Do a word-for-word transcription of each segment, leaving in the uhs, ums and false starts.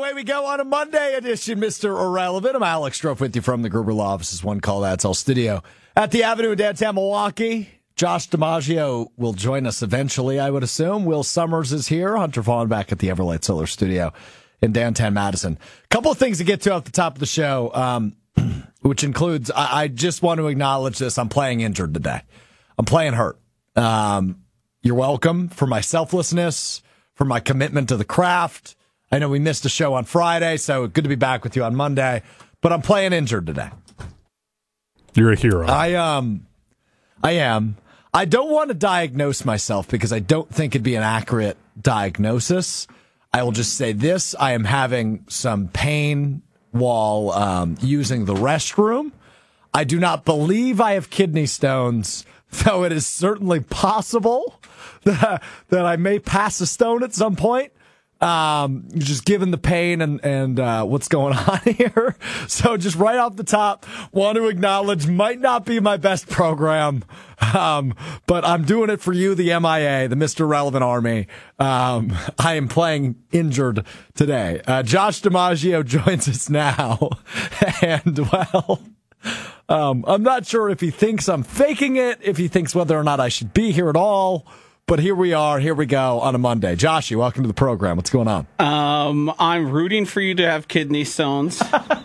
away we go on a Monday edition, Mister Irrelevant. I'm Alex Strofe with you from the Gruber Law Office's One Call That's All studio at the Avenue in downtown Milwaukee. Josh DiMaggio will join us eventually, I would assume. Will Summers is here. Hunter Vaughn back at the Everlight Solar Studio in downtown Madison. A couple of things to get to at the top of the show, um, which includes, I, I just want to acknowledge this. I'm playing injured today. I'm playing hurt. Um, you're welcome for my selflessness, for my commitment to the craft. I know we missed a show on Friday, so good to be back with you on Monday, but I'm playing injured today. You're a hero. I um, I am. I don't want to diagnose myself because I don't think it'd be an accurate diagnosis. I will just say this. I am having some pain while um, using the restroom. I do not believe I have kidney stones, though it is certainly possible that, that I may pass a stone at some point. Um, just given the pain and, and, uh, what's going on here. So just right off the top, want to acknowledge might not be my best program. Um, but I'm doing it for you, the M I A, the Mister Relevant Army. Um, I am playing injured today. Uh, Josh DiMaggio joins us now. And well, um, I'm not sure if he thinks I'm faking it, if he thinks whether or not I should be here at all. But here we are. Here we go on a Monday. Joshy, welcome to the program. What's going on? Um, I'm rooting for you to have kidney stones.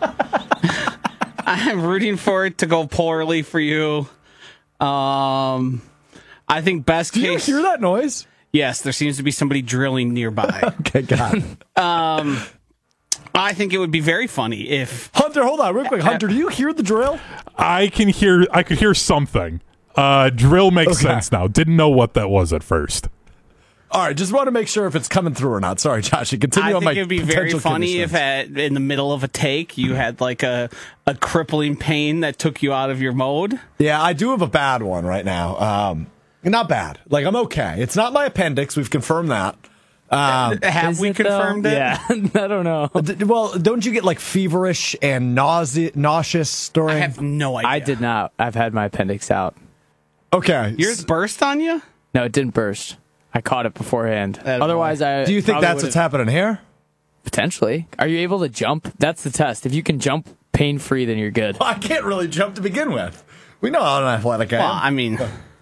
I'm rooting for it to go poorly for you. Um, I think best Do case. Do you hear that noise? Yes, there seems to be somebody drilling nearby. Okay, got it. um, I think it would be very funny if Hunter. Hold on, real quick. Hunter, do you hear the drill? I can hear. I could hear something. Uh, drill makes Okay. sense now. Didn't know what that was at first. All right, just want to make sure if it's coming through or not. Sorry, Josh. You continue I on think my it'd be very potential funny kidney if stones. at, in the middle of a take you had like a, a crippling pain that took you out of your mode. Yeah, I do have a bad one right now. Um, not bad. Like, I'm okay. It's not my appendix. We've confirmed that. Um, Have Is we it, though? confirmed it? Yeah, I don't know. d- well, don't you get like feverish and nausea, nauseous during? I have no idea. I did not. I've had my appendix out. Okay. Yours burst on you? No, it didn't burst. I caught it beforehand. Attaboy. Otherwise, I Do you think probably that's what's would've- happening here? Potentially. Are you able to jump? That's the test. If you can jump pain free, then you're good. Well, I can't really jump to begin with. We know how an athletic I am. Well, I mean,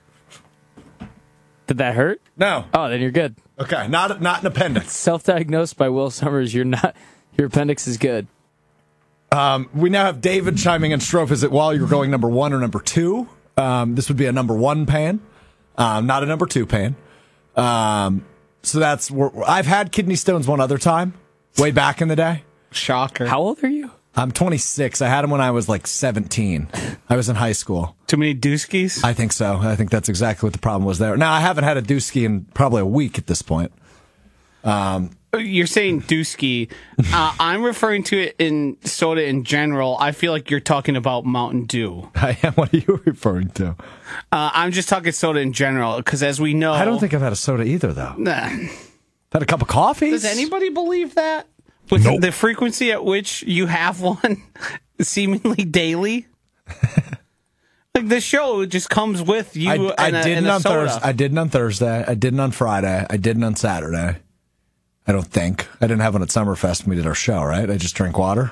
Did that hurt? No. Oh, then you're good. Okay. Not not an appendix. Self-diagnosed by Will Summers. You're not. Your appendix is good. Um, we now have David chiming in. Strofe, is it while you're going number one or number two? Um, this would be a number one pain, um, not a number two pain. Um, so that's where I've had kidney stones one other time, way back in the day. shocker. How old are you? I'm twenty-six. I had them when I was like seventeen. I was in high school. Too many dooskies? I think so. I think that's exactly what the problem was there. Now, I haven't had a dooski in probably a week at this point. Um, You're saying dooski. Uh, I'm referring to it in soda in general. I feel like you're talking about Mountain Dew. I am. What are you referring to? Uh, I'm just talking soda in general because, as we know, I don't think I've had a soda either, though. Nah. Had a cup of coffee? Does anybody believe that? With Nope. the frequency at which you have one, seemingly daily. Like the show just comes with you. I, and I a, didn't and a on soda. Thursday. I didn't on Thursday. I didn't on Friday. I didn't on Saturday. I don't think. I didn't have one at Summerfest when we did our show, right? I just drank water.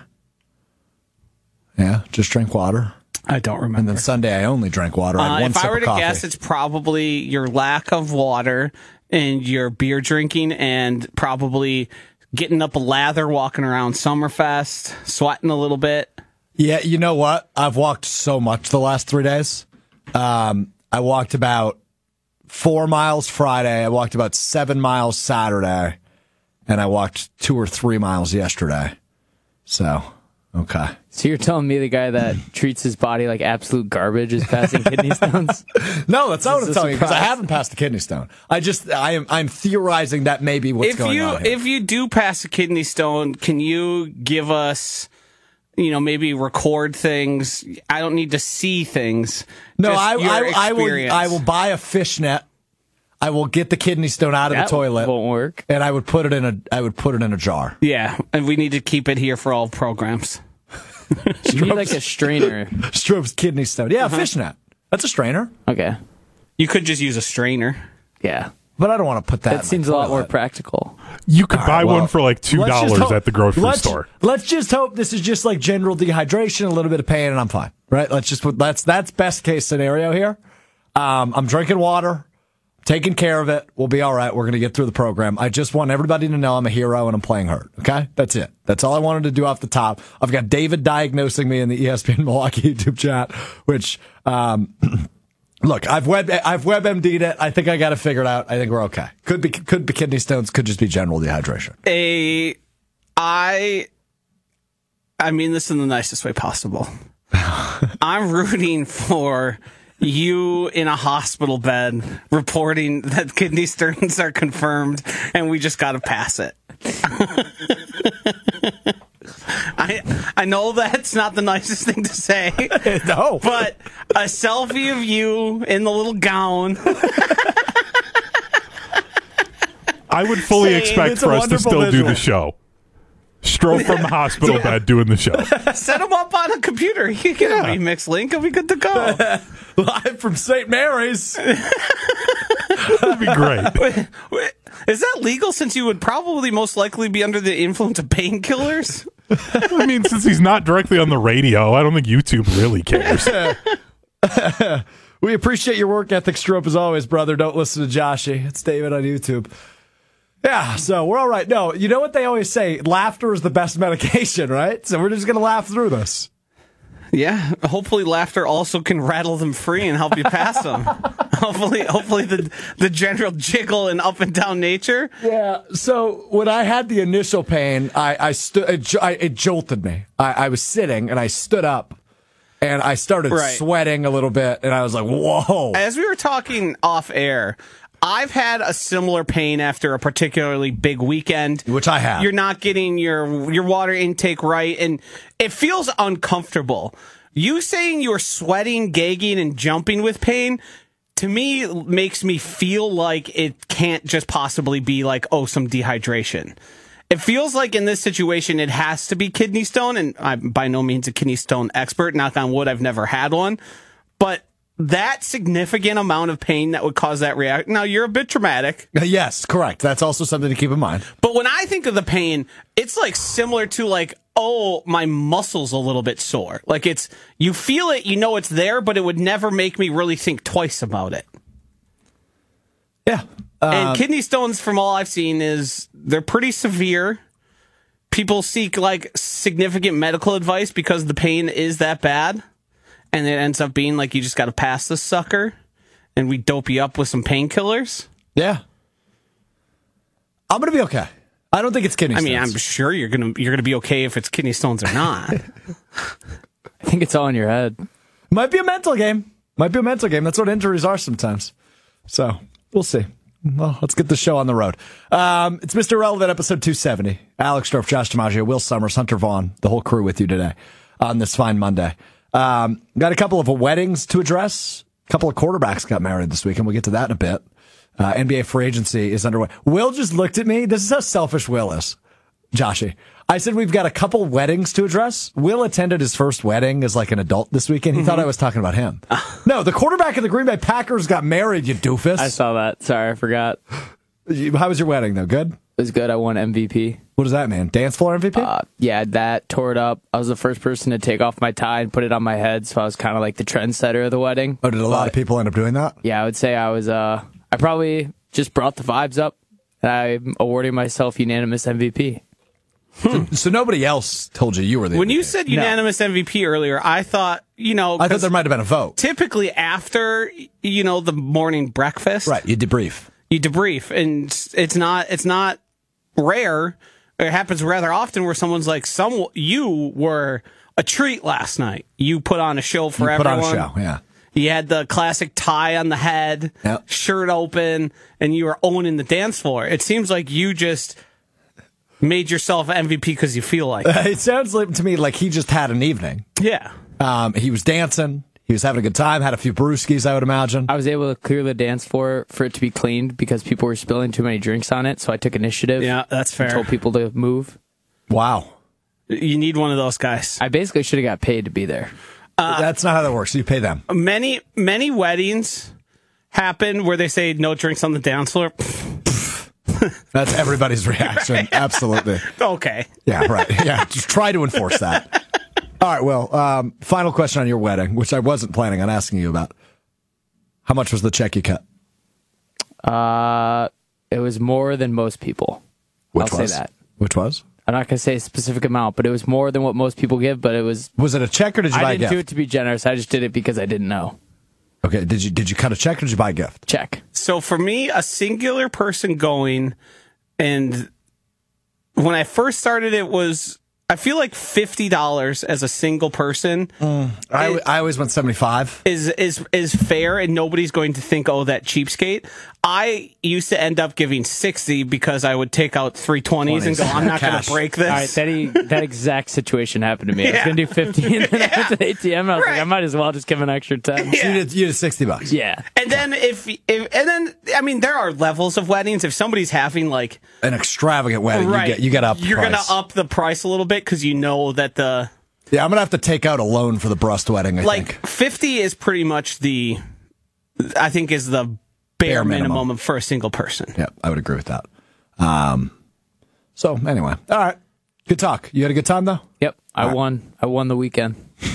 Yeah, just drank water. I don't remember. And then Sunday I only drank water. I had Uh, one if I sip were of to coffee. guess, it's probably your lack of water and your beer drinking and probably getting up a lather, walking around Summerfest, sweating a little bit. Yeah, you know what? I've walked so much the last three days. Um, I walked about four miles Friday. I walked about seven miles Saturday. And I walked two or three miles yesterday. So, okay. So you're telling me the guy that treats his body like absolute garbage is passing kidney stones? No, that's not what I'm This is a telling you because I surprise. haven't passed a kidney stone. I just, I am, I'm theorizing that may be what's If going you on here. if you do pass a kidney stone, can you give us, you know, maybe record things? I don't need to see things. no, Just I, your I, I will, experience. I will buy a fishnet. I will get the kidney stone out of That the toilet, won't work. and I would put it in a, I would put it in a jar. Yeah, and we need to keep it here for all programs. You need like a strainer. Strobe's kidney stone. Yeah, a fishnet. That's a strainer, Okay. You could just use a strainer. Yeah. but I don't want to put that. in That my seems a lot more toilet. practical. You could buy well, one for like two let's just dollars hope- at the grocery let's, store. Let's just hope this is just like general dehydration, a little bit of pain, and I'm fine. Right? Let's just put that's that's best case scenario here. Um, I'm drinking water, taking care of it. We'll be all right. We're going to get through the program. I just want everybody to know I'm a hero and I'm playing hurt. Okay? That's it. That's all I wanted to do off the top. I've got David diagnosing me in the E S P N Milwaukee YouTube chat, which, um, look, I've web, I've WebMD'd it. I think I got it figured out. I think we're okay. Could be, could be kidney stones, could just be general dehydration. A, I, I mean this in the nicest way possible. I'm rooting for you in a hospital bed reporting that kidney stones are confirmed and we just got to pass it. I I know that's not the nicest thing to say. No. But a selfie of you in the little gown. I would fully Saying expect it's a for us to wonderful still do visual. the show. Stroh from the hospital bed doing the show. Set him up on a computer. You get Yeah. a remix link and we good to go. Live from Saint Mary's. That'd be great. Wait, wait, is that legal since you would probably most likely be under the influence of painkillers? I mean, since he's not directly on the radio, I don't think YouTube really cares. We appreciate your work ethic, Strope, as always, brother. Don't listen to Joshy. It's David on YouTube. Yeah, so we're all right. No, you know what they always say? Laughter is the best medication, right? So we're just going to laugh through this. Yeah, hopefully laughter also can rattle them free and help you pass them. hopefully, hopefully the the general jiggle and up and down nature. Yeah, so when I had the initial pain, I, I stood. It, j- I- it jolted me. I, I was sitting and I stood up and I started Right. sweating a little bit and I was like, whoa. As we were talking off air, I've had a similar pain after a particularly big weekend. Which I have. You're not getting your your water intake right, and it feels uncomfortable. You saying you're sweating, gagging, and jumping with pain, to me, makes me feel like it can't just possibly be like, oh, some dehydration. It feels like in this situation, it has to be kidney stone, and I'm by no means a kidney stone expert. Knock on wood, I've never had one. But that significant amount of pain that would cause that reaction. Now, you're a bit traumatic. Yes, correct. That's also something to keep in mind. But when I think of the pain, it's like similar to like, oh, my muscle's a little bit sore. Like it's, you feel it, you know it's there, but it would never make me really think twice about it. Yeah. And Um, kidney stones, from all I've seen, is they're pretty severe. People seek like significant medical advice because the pain is that bad. And it ends up being like, you just got to pass this sucker and we dope you up with some painkillers. yeah. I'm going to be okay. I don't think it's kidney I stones. mean, I'm sure you're going to, you're going to be okay if it's kidney stones or not. I think it's all in your head. Might be a mental game. Might be a mental game. That's what injuries are sometimes. So we'll see. Well, let's get the show on the road. Um, it's Mister Relevant, episode two seventy. Alex Strofe, Josh DiMaggio, Will Summers, Hunter Vaughn, the whole crew with you today on this fine Monday. Um, got a couple of weddings to address. A couple of quarterbacks got married this week, and we'll get to that in a bit. Uh, N B A free agency is underway. Will just looked at me. This is how selfish Will is. Joshy. I said we've got a couple weddings to address. Will attended his first wedding as like an adult this weekend. He mm-hmm. thought I was talking about him. No, the quarterback of the Green Bay Packers got married, you doofus. I saw that. Sorry, I forgot. How was your wedding, though? Good? It was good. I won M V P. What does that mean? Dance floor M V P? Uh, yeah, that tore it up. I was the first person to take off my tie and put it on my head, so I was kind of like the trendsetter of the wedding. Oh, did a lot of people end up doing that? Yeah, I would say I was, uh, I probably just brought the vibes up, and I'm awarding myself unanimous M V P. Hmm. So, so nobody else told you you were the When M V P. you said unanimous no. M V P earlier, I thought, you know, I thought there might have been a vote. Typically after, you know, the morning breakfast. Right, you debrief. You debrief, and it's not, it's not rare. It happens rather often where someone's like, "Some you were a treat last night. You put on a show for you everyone. Put on a show, yeah. You had the classic tie on the head, yep. shirt open, and you were owning the dance floor. It seems like you just made yourself M V P because you feel like it. Uh, it sounds like, to me like he just had an evening. Yeah. Um, he was dancing. He was having a good time, had a few brewskis, I would imagine. I was able to clear the dance floor for it to be cleaned because people were spilling too many drinks on it, so I took initiative. Yeah, that's fair. Told people to move. Wow. You need one of those guys. I basically should have got paid to be there. Uh, That's not how that works. You pay them. Many, many weddings happen where they say no drinks on the dance floor. That's everybody's reaction. Absolutely. Okay. Yeah, right. Yeah, just try to enforce that. All right, well, um, final question on your wedding, which I wasn't planning on asking you about. How much was the check you cut? Uh, it was more than most people. Which I'll was? say that. Which was? I'm not going to say a specific amount, but it was more than what most people give, but it was... Was it a check or did you buy I a didn't gift? do it to be generous. I just did it because I didn't know. Okay, did you did you cut a check or did you buy a gift? Check. So for me, a singular person going, and when I first started, it was, I feel like fifty dollars as a single person I, I always went seventy-five. is is is fair, and nobody's going to think, oh, that cheapskate. I used to end up giving sixty because I would take out three twenties and go, I'm not going Cash. to break this. All right, that, e- that exact situation happened to me. I was Yeah. going to do fifty, and then I went to the A T M, and I was Right. like, I might as well just give an extra ten. You did, you did sixty bucks. Yeah. And then if, if and then I mean there are levels of weddings. If somebody's having like An extravagant wedding, right, you get you get up. the you're price. gonna up the price a little bit because you know that the Yeah, I'm gonna have to take out a loan for the Brust wedding. I like think. fifty is pretty much the I think is the bare, Bare minimum. minimum for a single person. Yeah, I would agree with that. Um, so anyway, all right, good talk. You had a good time though. Yep. I right. won. I won the weekend.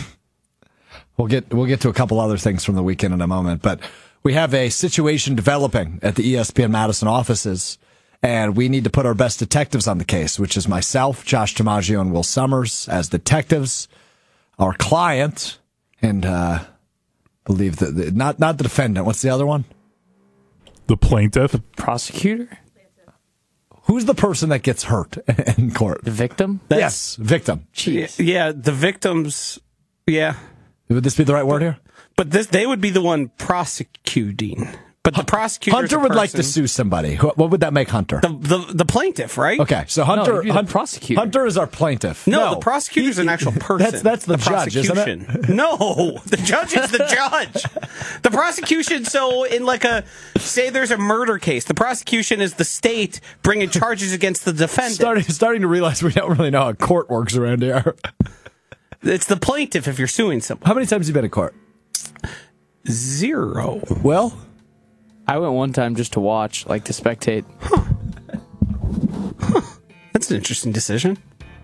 We'll get we'll get to a couple other things from the weekend in a moment, but we have a situation developing at the E S P N Madison offices, and we need to put our best detectives on the case, which is myself, Josh DiMaggio, and Will Summers as detectives. Our client, and uh, believe that the, not not the defendant. What's the other one? The plaintiff. Prosecutor? Who's the person that gets hurt in court? The victim? Yes, victim. Jeez. Yeah, the victims. Yeah, Would this be the right word here? but this they would be the one prosecuting. But the prosecutor Hunter would like to sue somebody. Who- What would that make Hunter? the, the the plaintiff, right? Okay, so Hunter, he'd be the Hun- prosecutor. Hunter is our plaintiff. No, the prosecutor is an actual person. That's that's the, judge, isn't it? prosecution. No, the judge is the judge. The prosecution. So, in like a say, there's a murder case. The prosecution is the state bringing charges against the defendant. Starting starting to realize we don't really know how court works around here. It's the plaintiff if you're suing someone. How many times have you been in court? Zero. Well, I went one time just to watch, like to spectate. That's an interesting decision.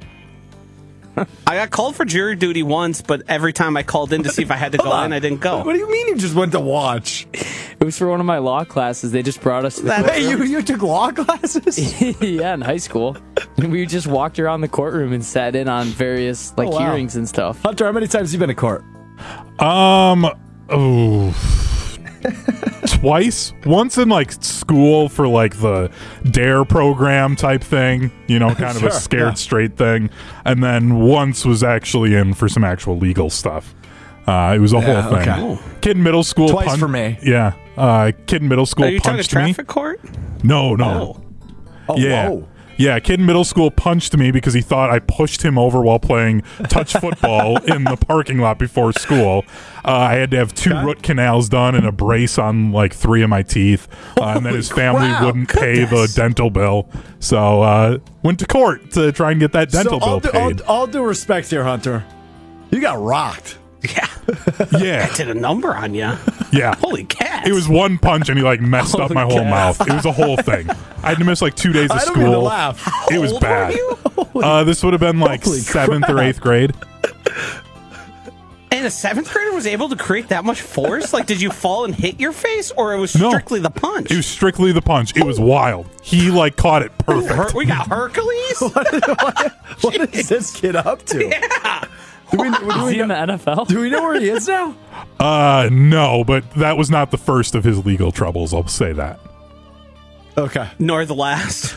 I got called for jury duty once, but every time I called in to see if I had to go in, I didn't go. what do you mean you just went to watch? It was for one of my law classes. They just brought us to the Hey, you you took law classes? yeah, in high school. And we just walked around the courtroom and sat in on various like Oh, wow. hearings and stuff. Hunter, how many times have you been in court? Um, oh, twice. Once in like school for like the DARE program type thing, you know, kind of Sure, a scared yeah. straight thing, and then once was actually in for some actual legal stuff. Uh, it was a Yeah, whole thing. okay. Kid in middle school. Twice pun- for me. Yeah. Uh, kid in middle school Are you talking punched traffic me. court? No, no. Oh. Oh, Yeah. whoa. Yeah, a kid in middle school punched me because he thought I pushed him over while playing touch football in the parking lot before school. Uh, I had to have two root canals done and a brace on like three of my teeth. Uh, and then his family crap, wouldn't pay the goodness. dental bill. So uh, went to court to try and get that dental So all, bill due, all, paid. all due respect here, Hunter. You got rocked. Yeah. Yeah, Did a number on you. yeah. Holy cat. It was one punch and he like messed up my whole Holy mouth. It was a whole thing. I had to miss like two days of I don't mean to school. laugh. It was old were bad. you? Uh, this would have been like Holy seventh or crap. eighth grade. And a seventh grader was able to create that much force? Like, did you fall and hit your face, or it was No. strictly the punch? It was strictly the punch. It was wild. He like caught it perfect. Her- we got Hercules? What is this kid up to? Yeah. Do we, do, Is we he in the know, N F L? do we know where he is now? Uh, no, but that was not the first of his legal troubles. I'll say that. Okay. Nor the last.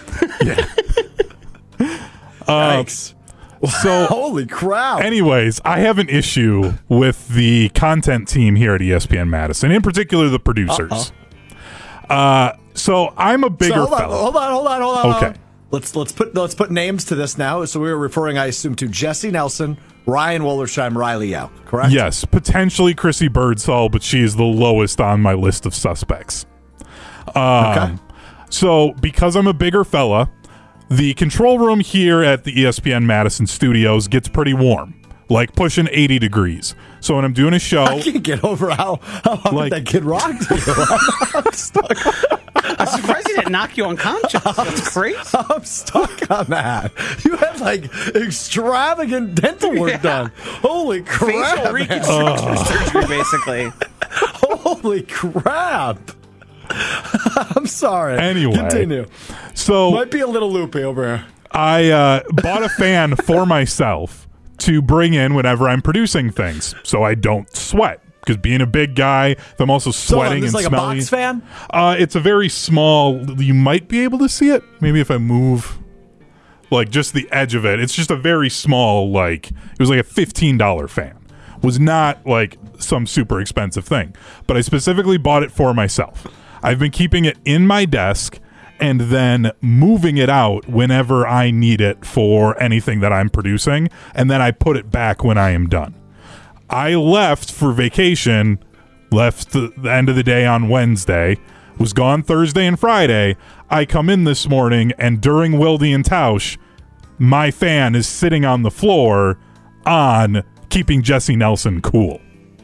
Thanks. So, Holy crap. anyways, I have an issue with the content team here at E S P N Madison, in particular the producers. Uh, so I'm a So bigger hold on, fella. hold on, hold on, hold on. Okay. Let's let's put let's put names to this now. So we were referring, I assume, to Jesse Nelson, Ryan Wollersheim, Riley Yao, correct? Yes, potentially Chrissy Birdsall, but she is the lowest on my list of suspects. Um, Okay. So, because I'm a bigger fella, the control room here at the E S P N Madison studios gets pretty warm, like pushing eighty degrees. So when I'm doing a show, I can't get over how how hard Like- that kid rocked you. I'm stuck. I'm surprised he didn't knock you unconscious. That's crazy. I'm stuck on that. You had like extravagant dental work Yeah. done. Holy Facial crap! man. reconstruction surgery, basically. Holy crap! I'm sorry. Anyway. Continue. So Might be a little loopy over here. I uh, bought a fan for myself to bring in whenever I'm producing things, so I don't sweat. Because being a big guy, if I'm also So hold on, sweating this is and like smelly. a box fan? Uh, it's a very small. You might be able to see it. Maybe if I move, like just the edge of it. It's just a very small. Like it was like a fifteen dollar fan. Was not like some super expensive thing. But I specifically bought it for myself. I've been keeping it in my desk and then moving it out whenever I need it for anything that I'm producing, and then I put it back when I am done. I left for vacation, left the, the end of the day on Wednesday, was gone Thursday and Friday. I come in this morning, and during Wildy and Tausch, my fan is sitting on the floor on keeping Jesse Nelson cool.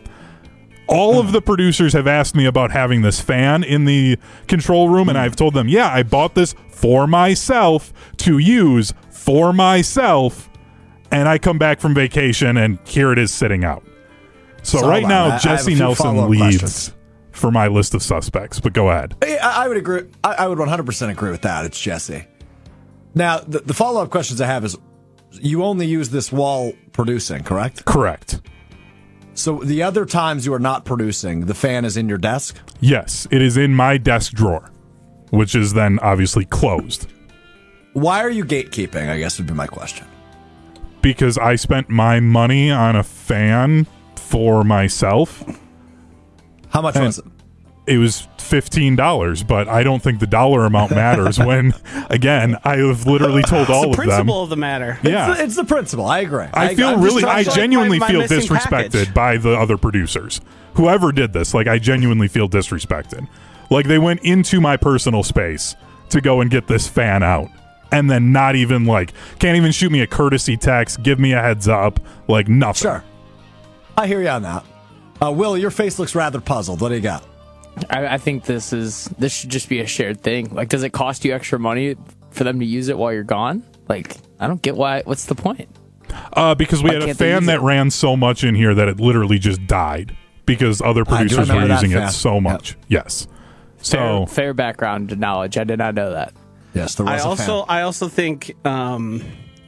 All of the producers have asked me about having this fan in the control room, and I've told them, yeah, I bought this for myself to use for myself, and I come back from vacation, and here it is sitting out. So, So right hold on, I- I now, have a Jesse few Nelson follow-up leads questions. for my list of suspects, but go ahead. I, I would agree. I, I would one hundred percent agree with that. It's Jesse. Now, the, the follow up questions I have is you only use this while producing, correct? Correct. So the other times you are not producing, the fan is in your desk? Yes, it is in my desk drawer, which is then obviously closed. Why are you gatekeeping, I guess would be my question. Because I spent my money on a fan for myself. How much And was it? It was fifteen dollars, but I don't think the dollar amount matters when, again, I have literally told all the of them. principle of the matter. Yeah. It's, the, it's the principle. I agree. I feel I'm just really, trying I to- like genuinely my- my feel missing disrespected package. by the other producers. Whoever did this, like, I genuinely feel disrespected. Like, they went into my personal space to go and get this fan out. And then not even, like, can't even shoot me a courtesy text, give me a heads up, like, nothing. Sure. I hear you on that. Uh, Will, your face looks rather puzzled. What do you got? I, I think this is this should just be a shared thing. Like, does it cost you extra money for them to use it while you're gone? Like, I don't get why. What's the point? Uh, because we Why had a can't they fan use that it? ran so much in here that it literally just died because other I do producers were remember that using fan. it so Yep. much. Yes. So, Fair, fair background knowledge. I did not know that. Yes, there I was a also fan. I also think um,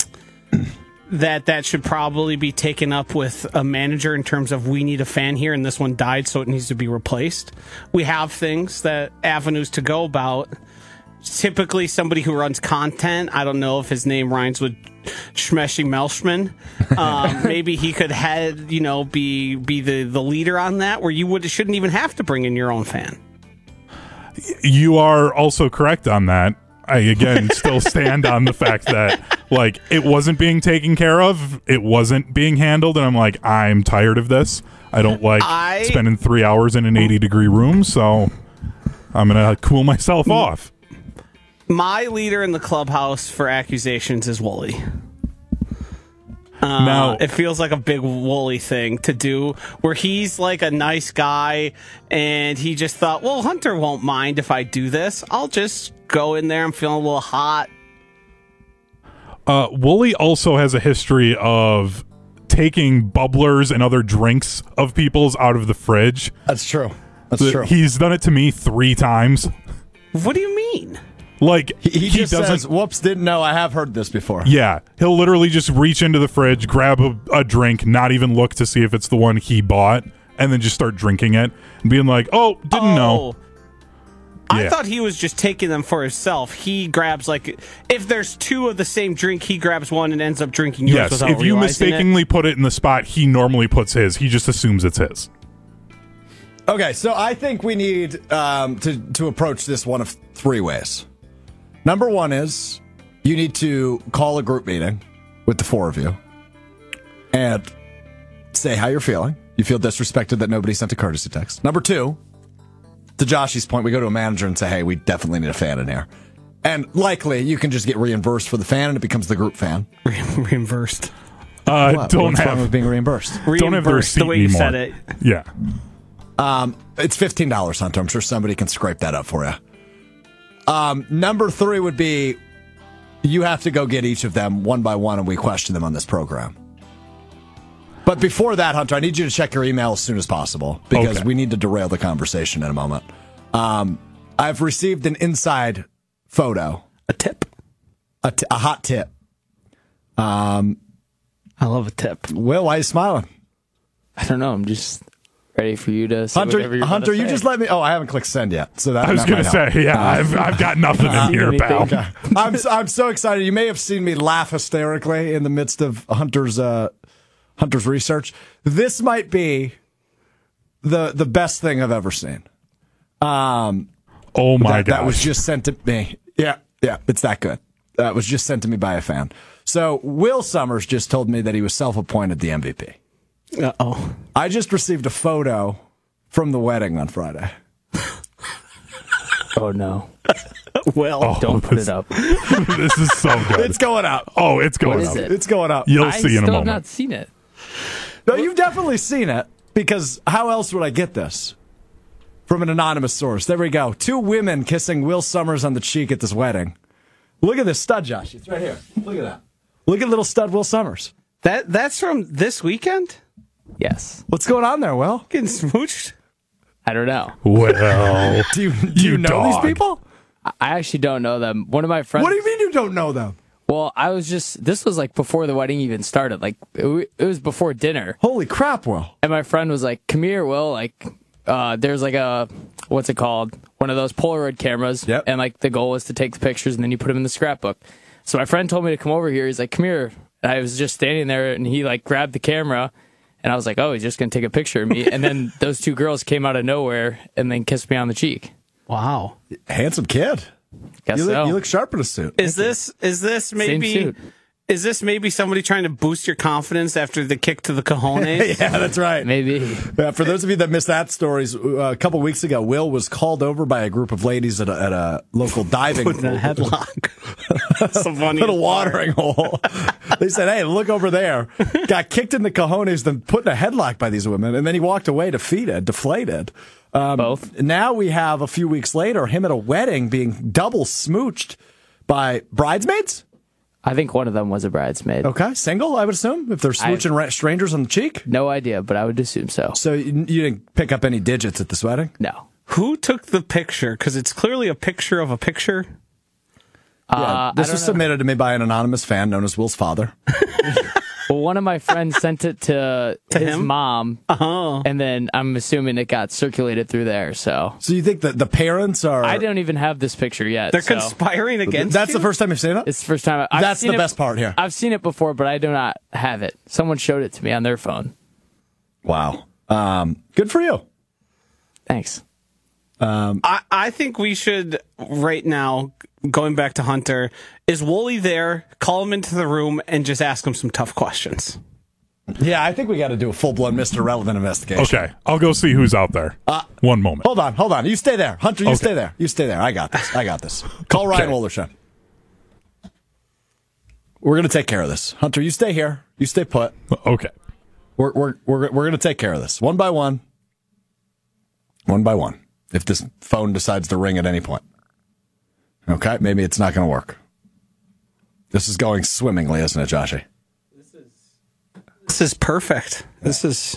that that should probably be taken up with a manager in terms of we need a fan here and this one died so it needs to be replaced. We have things that avenues to go about. Typically somebody who runs content, I don't know if his name rhymes with Schmeshy Melschman. Um, maybe he could head, you know, be be the, the leader on that where you would shouldn't even have to bring in your own fan. you are also correct on that. I, again, still stand on the fact that, like, it wasn't being taken care of. It wasn't being handled. And I'm like, I'm tired of this. I don't like I- spending three hours in an eighty degree room. So I'm going to cool myself off. My leader in the clubhouse for accusations is Wooly. Uh, Now- it feels like a big Wooly thing to do where he's like a nice guy and he just thought, well, Hunter won't mind if I do this. I'll just go in there. I'm feeling a little hot. Uh, Wooly also has a history of taking bubblers and other drinks of people's out of the fridge. That's true. That's The- true. He's done it to me three times. What do you mean? Like, He, he just doesn't. says, whoops, didn't know. I have heard this before. Yeah, he'll literally just reach into the fridge, grab a, a drink, not even look to see if it's the one he bought, and then just start drinking it and being like, "Oh, didn't know." Oh. I Yeah. thought he was just taking them for himself. He grabs like if there's two of the same drink, he grabs one and ends up drinking yours Yes, without if you realizing it. mistakenly put it in the spot he normally puts his, he just assumes it's his. Okay, so I think we need um, to to approach this one of three ways. Number one is you need to call a group meeting with the four of you and say how you're feeling. You feel disrespected that nobody sent a courtesy text. Number two, to Josh's point, we go to a manager and say, hey, we definitely need a fan in here. And likely you can just get reimbursed for the fan and it becomes the group fan. Reimbursed. Uh, What? don't What's wrong have with being reimbursed? don't have the Reimbursed, receipt the way you anymore. said it. Yeah, Um, it's fifteen dollars, Hunter. I'm sure somebody can scrape that up for you. Um, number three would be you have to go get each of them one by one, and we question them on this program. But before that, Hunter, I need you to check your email as soon as possible because Okay. we need to derail the conversation in a moment. Um, I've received an inside photo, A tip. a, t- a hot tip. Um, I love a tip. Will, why are you smiling? I don't know. I'm just ready for you to say Hunter, whatever you're Hunter, gonna you say. just let me. Oh, I haven't clicked send yet. So that I was that going to might help. say, yeah, I've, I've got nothing in here, anything. pal. Okay. I'm I'm so excited. You may have seen me laugh hysterically in the midst of Hunter's uh, Hunter's research. This might be the the best thing I've ever seen. Um, Oh, my that, God. that was just sent to me. Yeah, yeah, it's that good. That was just sent to me by a fan. So Will Summers just told me that he was self-appointed the M V P. Uh oh. I just received a photo from the wedding on Friday. Oh no! Well, Don't put it up. This is so good. It's going up. oh, it's going What is up. it? It's going up. You'll I see in a still have moment. not seen it. No, you've definitely seen it because how else would I get this? From an anonymous source. There we go. Two women kissing Will Summers on the cheek at this wedding. Look at this stud, Josh. It's right here. Look at that. Look at little stud Will Summers. that that's from this weekend. Yes. What's going on there, Will? Getting smooched. I don't know. Well, Do you, do you, You know dog. these people? I I actually don't know them. One of my friends. What do you mean you don't know them? Well, I was just. This was like before the wedding even started. Like it, w- it was before dinner, Holy crap, Will. and my friend was like, "Come here, Will." Like, uh, there's like a what's it called? One of those Polaroid cameras. Yep. And like the goal was to take the pictures and then you put them in the scrapbook. So my friend told me to come over here. He's like, "Come here." And I was just standing there, and he like grabbed the camera. And I was like, oh, he's just going to take a picture of me. And then those two girls came out of nowhere and then kissed me on the cheek. Wow. Handsome kid. Guess You look, so. you look sharp in a suit. Is this is this maybe suit. is this maybe somebody trying to boost your confidence after the kick to the cojones? Yeah, that's right. Maybe. Uh, for those of you that missed that stories, uh, a couple weeks ago, Will was called over by a group of ladies at a, at a local diving Put in a pool. headlock. That's the funniest At a watering hole. They said, hey, look over there. Got kicked in the cojones, then put in a headlock by these women, and then he walked away defeated, deflated. Um, Both. Now we have, a few weeks later, him at a wedding being double smooched by bridesmaids? I think one of them was a bridesmaid. Okay, single, I would assume, if they're smooching ra- strangers on the cheek. No idea, but I would assume so. So you, you didn't pick up any digits at this wedding? No. Who took the picture? Because it's clearly a picture of a picture. Yeah, Uh, this I was don't know. submitted to me by an anonymous fan known as Will's father. Well, one of my friends sent it to, his him? mom, Oh. and then I'm assuming it got circulated through there. So So you think that the parents are... I don't even have this picture yet. They're so conspiring against That's you? the first time you've seen it? It's the first time. I've That's seen the it- best part here. I've seen it before, but I do not have it. Someone showed it to me on their phone. Wow. Um, good for you. Thanks. I, I think we should, right now, going back to Hunter, is Wooly there? Call him into the room and just ask him some tough questions. Yeah, I think we got to do a full-blown Mister Relevant investigation. Okay, I'll go see who's out there. One moment. Hold on, hold on. You stay there. Hunter, you Okay. stay there. You stay there. I got this. I got this. Call Ryan Okay. Wollersheim. We're going to take care of this. Hunter, you stay here. You stay put. Okay. We're we're we're, we're going to take care of this. One by one. One by one. If this phone decides to ring at any point. Okay, maybe it's not going to work. This is going swimmingly, isn't it, Joshy? This is perfect. This is.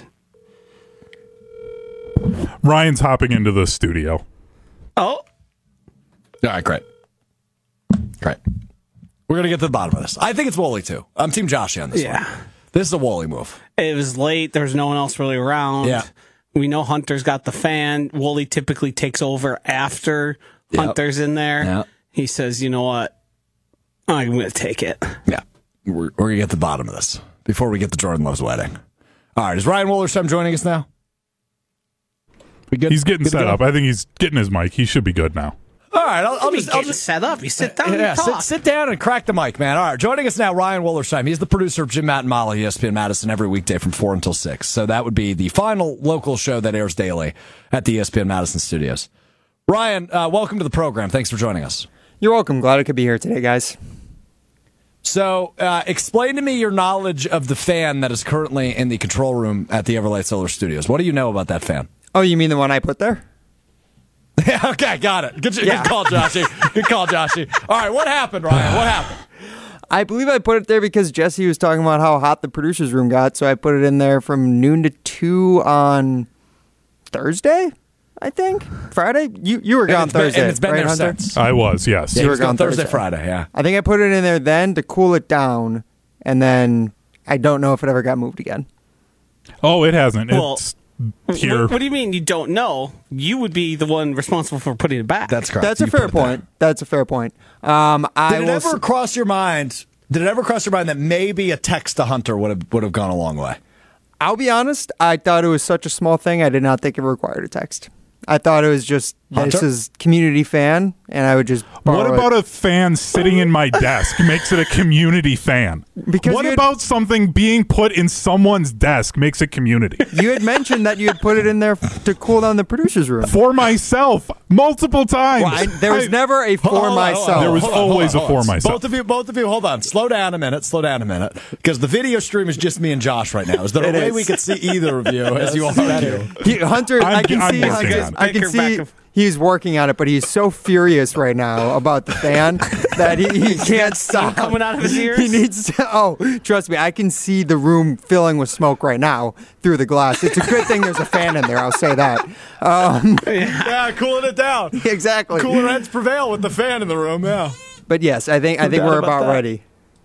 Ryan's hopping into the studio. Oh, All right, great. Great. We're going to get to the bottom of this. I think it's Wooly, too. I'm Team Joshy on this yeah. one. This is a Wooly move. It was late. There was no one else really around. Yeah. We know Hunter's got the fan. Wooly typically takes over after Yep. Hunter's in there. Yep. He says, you know what? I'm going to take it. Yeah. We're, we're going to get to the bottom of this before we get to Jordan Love's wedding. All right. Is Ryan Wollersheim joining us now? We good? He's getting Good to set go? up. I think he's getting his mic. He should be good now. All right. I'll, I'll He's just, I'll getting just set up. You sit down yeah, and sit, talk. sit down and crack the mic, man. All right. Joining us now, Ryan Wollersheim. He's the producer of Jim Matt and Molly, E S P N Madison, every weekday from four until six. So that would be the final local show that airs daily at the E S P N Madison studios. Ryan, uh, welcome to the program. Thanks for joining us. You're welcome. Glad I could be here today, guys. So, uh, explain to me your knowledge of the fan that is currently in the control room at the Everlight Solar Studios. What do you know about that fan? Oh, you mean the one I put there? Yeah, okay, got it. Good, Yeah. good call, Joshy. Good call, Joshy. All right, what happened, Ryan? What happened? I believe I put it there because Jesse was talking about how hot the producer's room got, so I put it in there from noon to two on Thursday, I think. Friday? You you were And gone it's been- Thursday, and it's been right, there Hunter? since. I was, yes. Yeah, You he were was gone gone Thursday, Thursday. Friday, yeah. I think I put it in there then to cool it down, and then I don't know if it ever got moved again. Oh, it hasn't. Well, It's here. What, what do you mean you don't know? You would be the one responsible for putting it back. That's correct. That's a You fair put it there. point. That's a fair point. Um, I Did it will ever s- cross your mind? Did it ever cross your mind that maybe a text to Hunter would have would have gone a long way? I'll be honest. I thought it was such a small thing. I did not think it required a text. I thought it was just this Hunter? is community fan, and I would just. What borrow about it. a fan sitting in my desk makes it a community fan? Because what you had- about something being put in someone's desk makes it community? You had mentioned that you had put it in there f- to cool down the producer's room. For myself, multiple times. Well, I, there was I- never a for Hold on, hold on, myself. There was hold on, hold always on, a hold on. for myself. Both of you, both of you, hold on. Slow down a minute. Slow down a minute, because the video stream is just me and Josh right now. Is there a It way is. we could see either of you as you all argue? He, Hunter, I'm- I can I'm see. working Hunter, on it. I can Back see and- he's working on it, but he's so furious right now about the fan that he, he can't stop. coming out of his ears? He needs to. Oh, trust me, I can see the room filling with smoke right now through the glass. It's a good thing there's a fan in there. I'll say that. Um, Yeah, cooling it down. exactly. Cooler heads prevail with the fan in the room. Yeah. But yes, I think I No think doubt we're about about that. ready.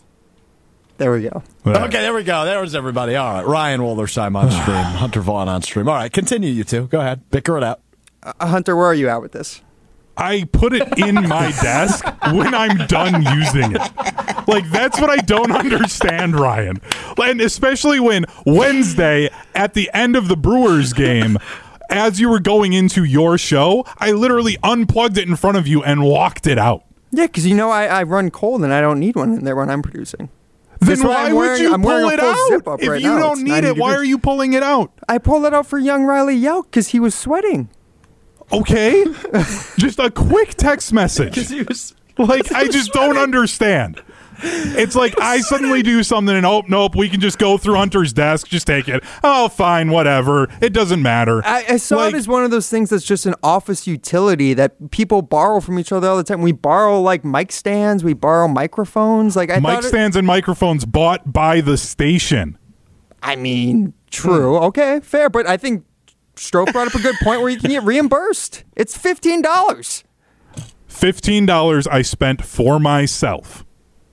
There we go. Yeah. Okay, there we go. There's everybody. All right, Ryan Wollersheim on stream, Hunter Vaughn on stream. All right, continue, you two. Go ahead, bicker it out. Uh, Hunter, where are you at with this? I put it in my desk when I'm done using it. Like, that's what I don't understand, Ryan. And especially when Wednesday, at the end of the Brewers game, as you were going into your show, I literally unplugged it in front of you and walked it out. Yeah, because you know I, I run cold and I don't need one in there when I'm producing. That's Then why why I'm would wearing- you I'm pull wearing a it full zip out? up If right you now. don't It's need ninety it, why degrees. are you pulling it out? I pulled it out for young Riley Yout because he was sweating. Okay? Just a quick text message. Like, I just don't understand. It's like I suddenly do something and oh, nope, we can just go through Hunter's desk, just take it. Oh, fine, whatever. It doesn't matter. I, I saw Like- it as one of those things that's just an office utility that people borrow from each other all the time. We borrow like mic stands, we borrow microphones. Like I Mic thought it- stands and microphones bought by the station. I mean, true. Okay, fair. But I think Stroke brought up a good point where you can get reimbursed. It's fifteen dollars. fifteen dollars I spent for myself.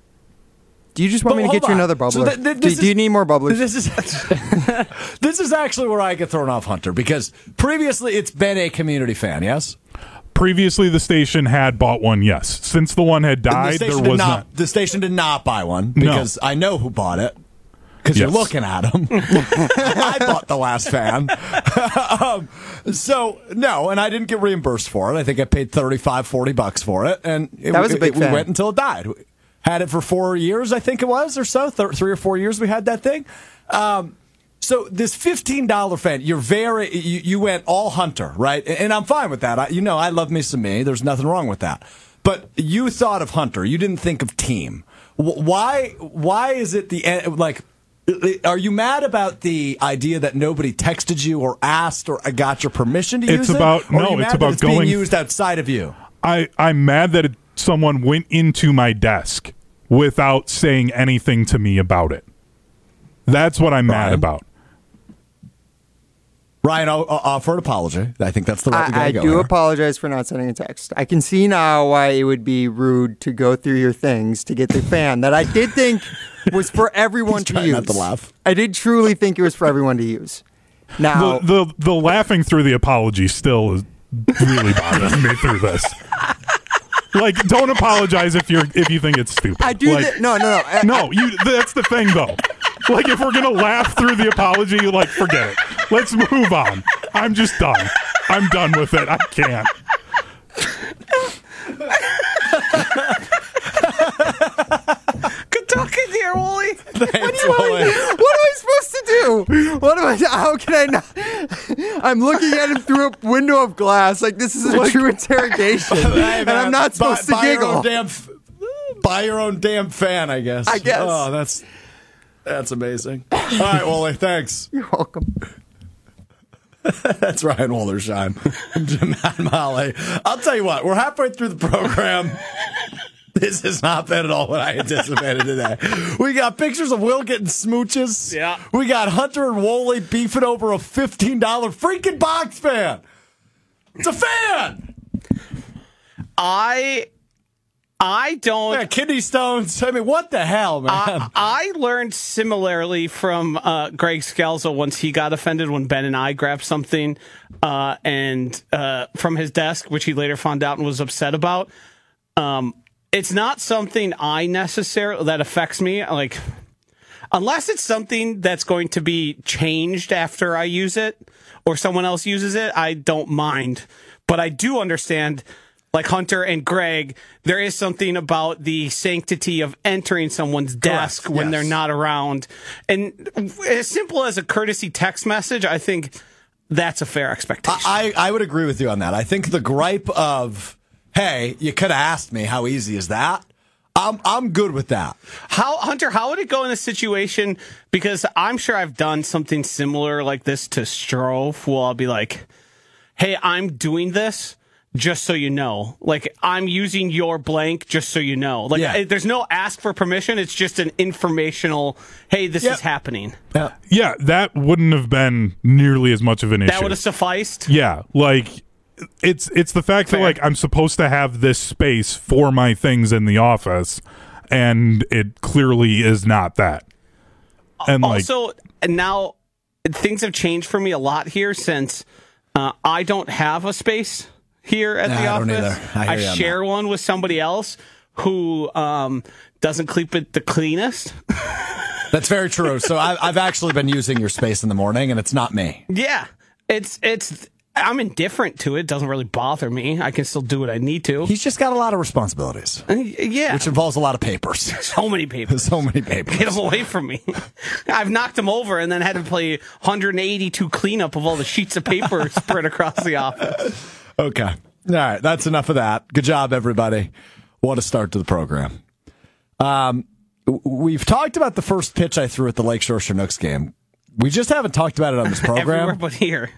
Do you just want But me to hold get you on. another So bubbler? th- th- do, this do you is- need more bubblers? This is this is actually where I get thrown off, Hunter, because previously it's been a community fan. Yes, Previously, the station had bought one, yes. Since the one had the died, station there did was not, not. The station did not buy one because I know who bought it. Because you're Yes. looking at them. I bought the last fan. um, so, no, and I didn't get reimbursed for it. I think I paid thirty-five, forty bucks for it. And it, That was a it- big we fan. went until it died. Had it for four years, I think it was, or so. Th- three or four years we had that thing. Um, so this fifteen dollars fan, you're very, you, you went all Hunter, right? And, and I'm fine with that. I, you know, I love me some me. There's nothing wrong with that. But you thought of Hunter. You didn't think of team. Wh- Why, why is it the end, like, are you mad about the idea that nobody texted you or asked or got your permission to It's use about- it? Or no, are you it's mad about that it's being going- used outside of you? I, I'm mad that it, someone went into my desk without saying anything to me about it. That's what I'm mad Ryan? about. Ryan, I'll, I'll offer an apology. I think that's the right way I, I to go do here. apologize for not sending a text. I can see now why it would be rude to go through your things to get the fan that I did think was for everyone He's to trying use. not to laugh. I did truly think it was for everyone to use. Now, The, the the laughing through the apology still is really bothering me through this. Like, don't apologize if you're if you think it's stupid. I do. Like, thi- no, no, no. I- no, you. That's the thing, though. Like, if we're gonna laugh through the apology, like, forget it. Let's move on. I'm just done. I'm done with it. I can't. Good talking here, Wooly. Thanks, What Wooly. am I supposed to do? What am I? How can I not? I'm looking at him through a window of glass, like this is a true interrogation, Hey, and man, I'm not buy- supposed to buy Your giggle. own damn, f- buy your own damn fan, I guess. I guess. Oh, that's that's amazing. All right, Wooly, thanks. You're welcome. That's Ryan Woldersheim. Matt Molly. I'll tell you what, we're halfway through the program. This has not been at all what I anticipated today. We got pictures of Will getting smooches. Yeah. We got Hunter and Woolley beefing over a fifteen dollars freaking box fan. It's a fan. I I don't. Yeah, kidney stones. I mean, what the hell, man? I, I learned similarly from uh, Greg Scalzo once he got offended when Ben and I grabbed something uh, and uh, from his desk, which he later found out and was upset about. Um, it's not something I necessarily that affects me. Like, unless it's something that's going to be changed after I use it or someone else uses it, I don't mind. But I do understand. Like Hunter and Greg, there is something about the sanctity of entering someone's desk Correct. when Yes. they're not around. And as simple as a courtesy text message, I think that's a fair expectation. I, I would agree with you on that. I think the gripe of, hey, you could have asked me, how easy is that? I'm I'm good with that. How, Hunter, how would it go in a situation? Because I'm sure I've done something similar like this to Strofe, where I'll be like, hey, I'm doing this. Just so you know, like I'm using your blank, just so you know, like Yeah. I- there's no ask for permission. It's just an informational, hey, this Yep. is happening. Yeah. Yeah, that wouldn't have been nearly as much of an issue. That would have sufficed. Yeah, like it's it's the fact Fair. that like I'm supposed to have this space for my things in the office, and it clearly is not that. And like, Also, and now things have changed for me a lot here since uh, I don't have a space here at Nah, the I don't office. either. I hear you on share one with somebody else who um, doesn't keep it the cleanest. That's very true. So I, I've actually been using your space in the morning, and it's not me. Yeah, it's it's. I'm indifferent to it. It doesn't really bother me. I can still do what I need to. He's just got a lot of responsibilities, Uh, yeah, which involves a lot of papers. so many papers. So many papers. Get him away from me. I've knocked him over and then had to play one hundred eighty-two cleanup of all the sheets of paper spread across the office. Okay. All right. That's enough of that. Good job, everybody. What a start to the program. Um, w- we've talked about the first pitch I threw at the Lakeshore Chinooks game. We just haven't talked about it on this program. Everywhere but here.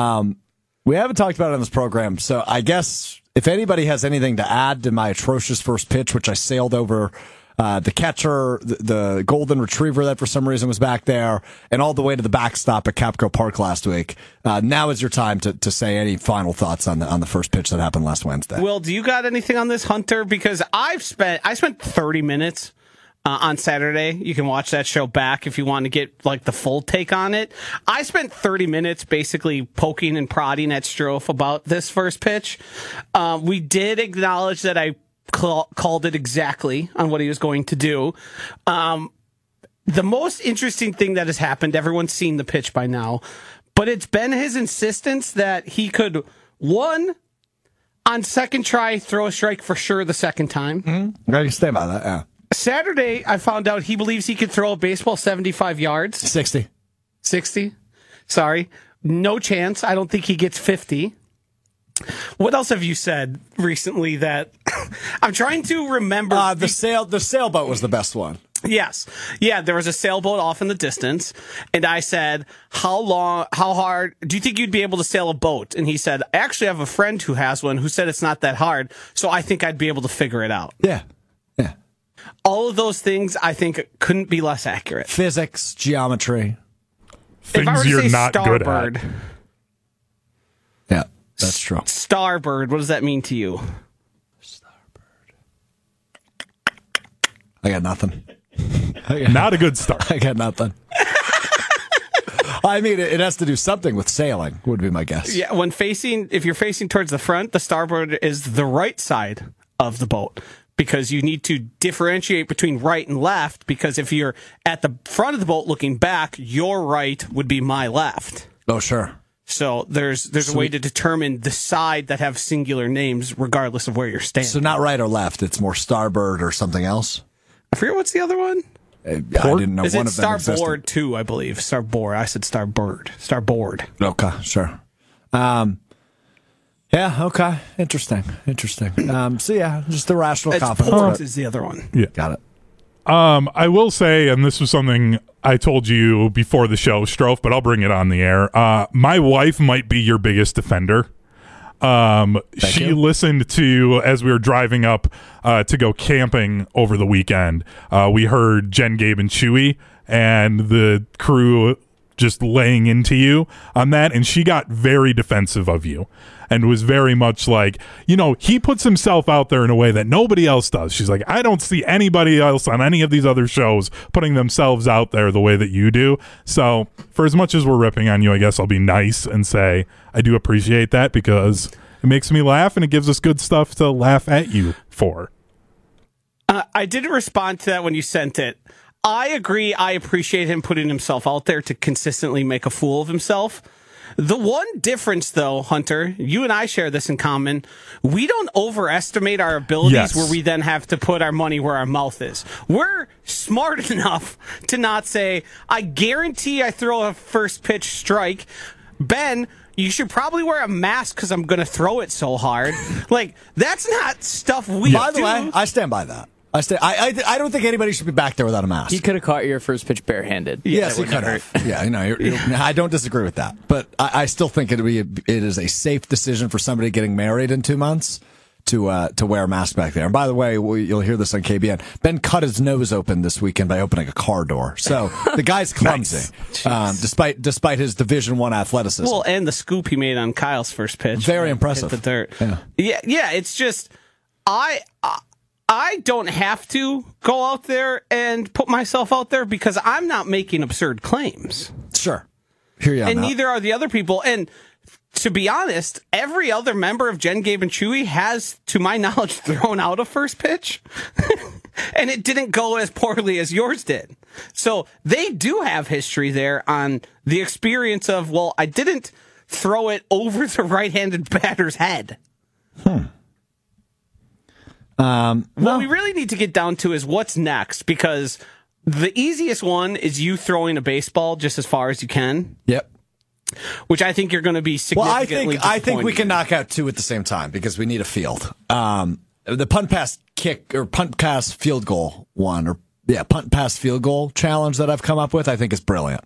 We haven't talked about it on this program, so I guess if anybody has anything to add to my atrocious first pitch, which I sailed over uh, the catcher, the, the golden retriever that for some reason was back there, and all the way to the backstop at Capco Park last week, uh, now is your time to, to say any final thoughts on the on the first pitch that happened last Wednesday. Will, do you got anything on this, Hunter? Because I've spent I spent thirty minutes uh, on Saturday. You can watch that show back if you want to get like the full take on it. I spent thirty minutes basically poking and prodding at Strofe about this first pitch. Uh, we did acknowledge that I call, called it exactly on what he was going to do. Um, the most interesting thing that has happened, everyone's seen the pitch by now, but it's been his insistence that he could, one, on second try, throw a strike for sure the second time. Mm-hmm. I can stay by that, yeah. Saturday, I found out he believes he could throw a baseball seventy-five yards. sixty. sixty. Sorry. No chance. I don't think he gets fifty. What else have you said recently that I'm trying to remember? Uh, the sail the sailboat was the best one. Yes. Yeah, there was a sailboat off in the distance. And I said, how long, how hard, do you think you'd be able to sail a boat? And he said, I actually have a friend who has one who said it's not that hard. So I think I'd be able to figure it out. Yeah. Yeah. All of those things, I think, couldn't be less accurate. Physics, geometry. If I were things to you're say not good starboard, at. Yeah, that's true. starboard, what does that mean to you? I got nothing. I got, Not a good start. I got nothing. I mean, it, it has to do something with sailing, would be my guess. Yeah, when facing, if you're facing towards the front, the starboard is the right side of the boat because you need to differentiate between right and left because if you're at the front of the boat looking back, your right would be my left. Oh, sure. So there's there's a way to determine the side that have singular names regardless of where you're standing. So not right or left. It's more starboard or something else. I forget what's the other one. I, I didn't know Is one it of them starboard existed. too, I believe. Starboard. I said starboard. Starboard. Okay, sure. Um, yeah, okay. Interesting. Interesting. Um, so, yeah, just irrational It's confidence. port is the other one. Yeah. Got it. Um, I will say, and this was something I told you before the show, Strofe, but I'll bring it on the air. Uh, my wife might be your biggest defender. Um, she you. listened to, as we were driving up uh, to go camping over the weekend, uh, we heard Jen, Gabe, and Chewy and the crew just laying into you on that, and she got very defensive of you and was very much like, you know, he puts himself out there in a way that nobody else does. She's like, I don't see anybody else on any of these other shows putting themselves out there the way that you do. So for as much as we're ripping on you, I guess I'll be nice and say I do appreciate that, because it makes me laugh and it gives us good stuff to laugh at you for. Uh, I did respond to that when you sent it. I agree. I appreciate him putting himself out there to consistently make a fool of himself. The one difference, though, Hunter, you and I share this in common. We don't overestimate our abilities Yes. where we then have to put our money where our mouth is. We're smart enough to not say, I guarantee I throw a first pitch strike. Ben, you should probably wear a mask because I'm going to throw it so hard. Like, that's not stuff we By the do. way, I stand by that. I, stay, I, I I don't think anybody should be back there without a mask. He could have caught your first pitch barehanded. Yes, that he could wouldn't have. Yeah, you know, you're, you're, I don't disagree with that, but I, I still think it be a, it is a safe decision for somebody getting married in two months to uh, to wear a mask back there. And by the way, we, you'll hear this on K B N. Ben cut his nose open this weekend by opening a car door, so the guy's clumsy, um, despite despite his Division One athleticism. Well, and the scoop he made on Kyle's first pitch. Very Hit impressive. the dirt. Yeah. yeah, yeah. It's just I. I I don't have to go out there and put myself out there because I'm not making absurd claims. Sure, hear you on And that. neither are the other people. And to be honest, every other member of Jen, Gabe, and Chewy has, to my knowledge, thrown out a first pitch. And it didn't go as poorly as yours did. So they do have history there on the experience of, well, I didn't throw it over the right-handed batter's head. Hmm. Um, What no. we really need to get down to is what's next, because the easiest one is you throwing a baseball just as far as you can, Yep. which I think you're going to be Well, I significantly think I think we disappointed can in. knock out two at the same time because we need a field. Um, the punt pass kick or punt pass field goal one or yeah punt pass field goal challenge that I've come up with, I think is brilliant.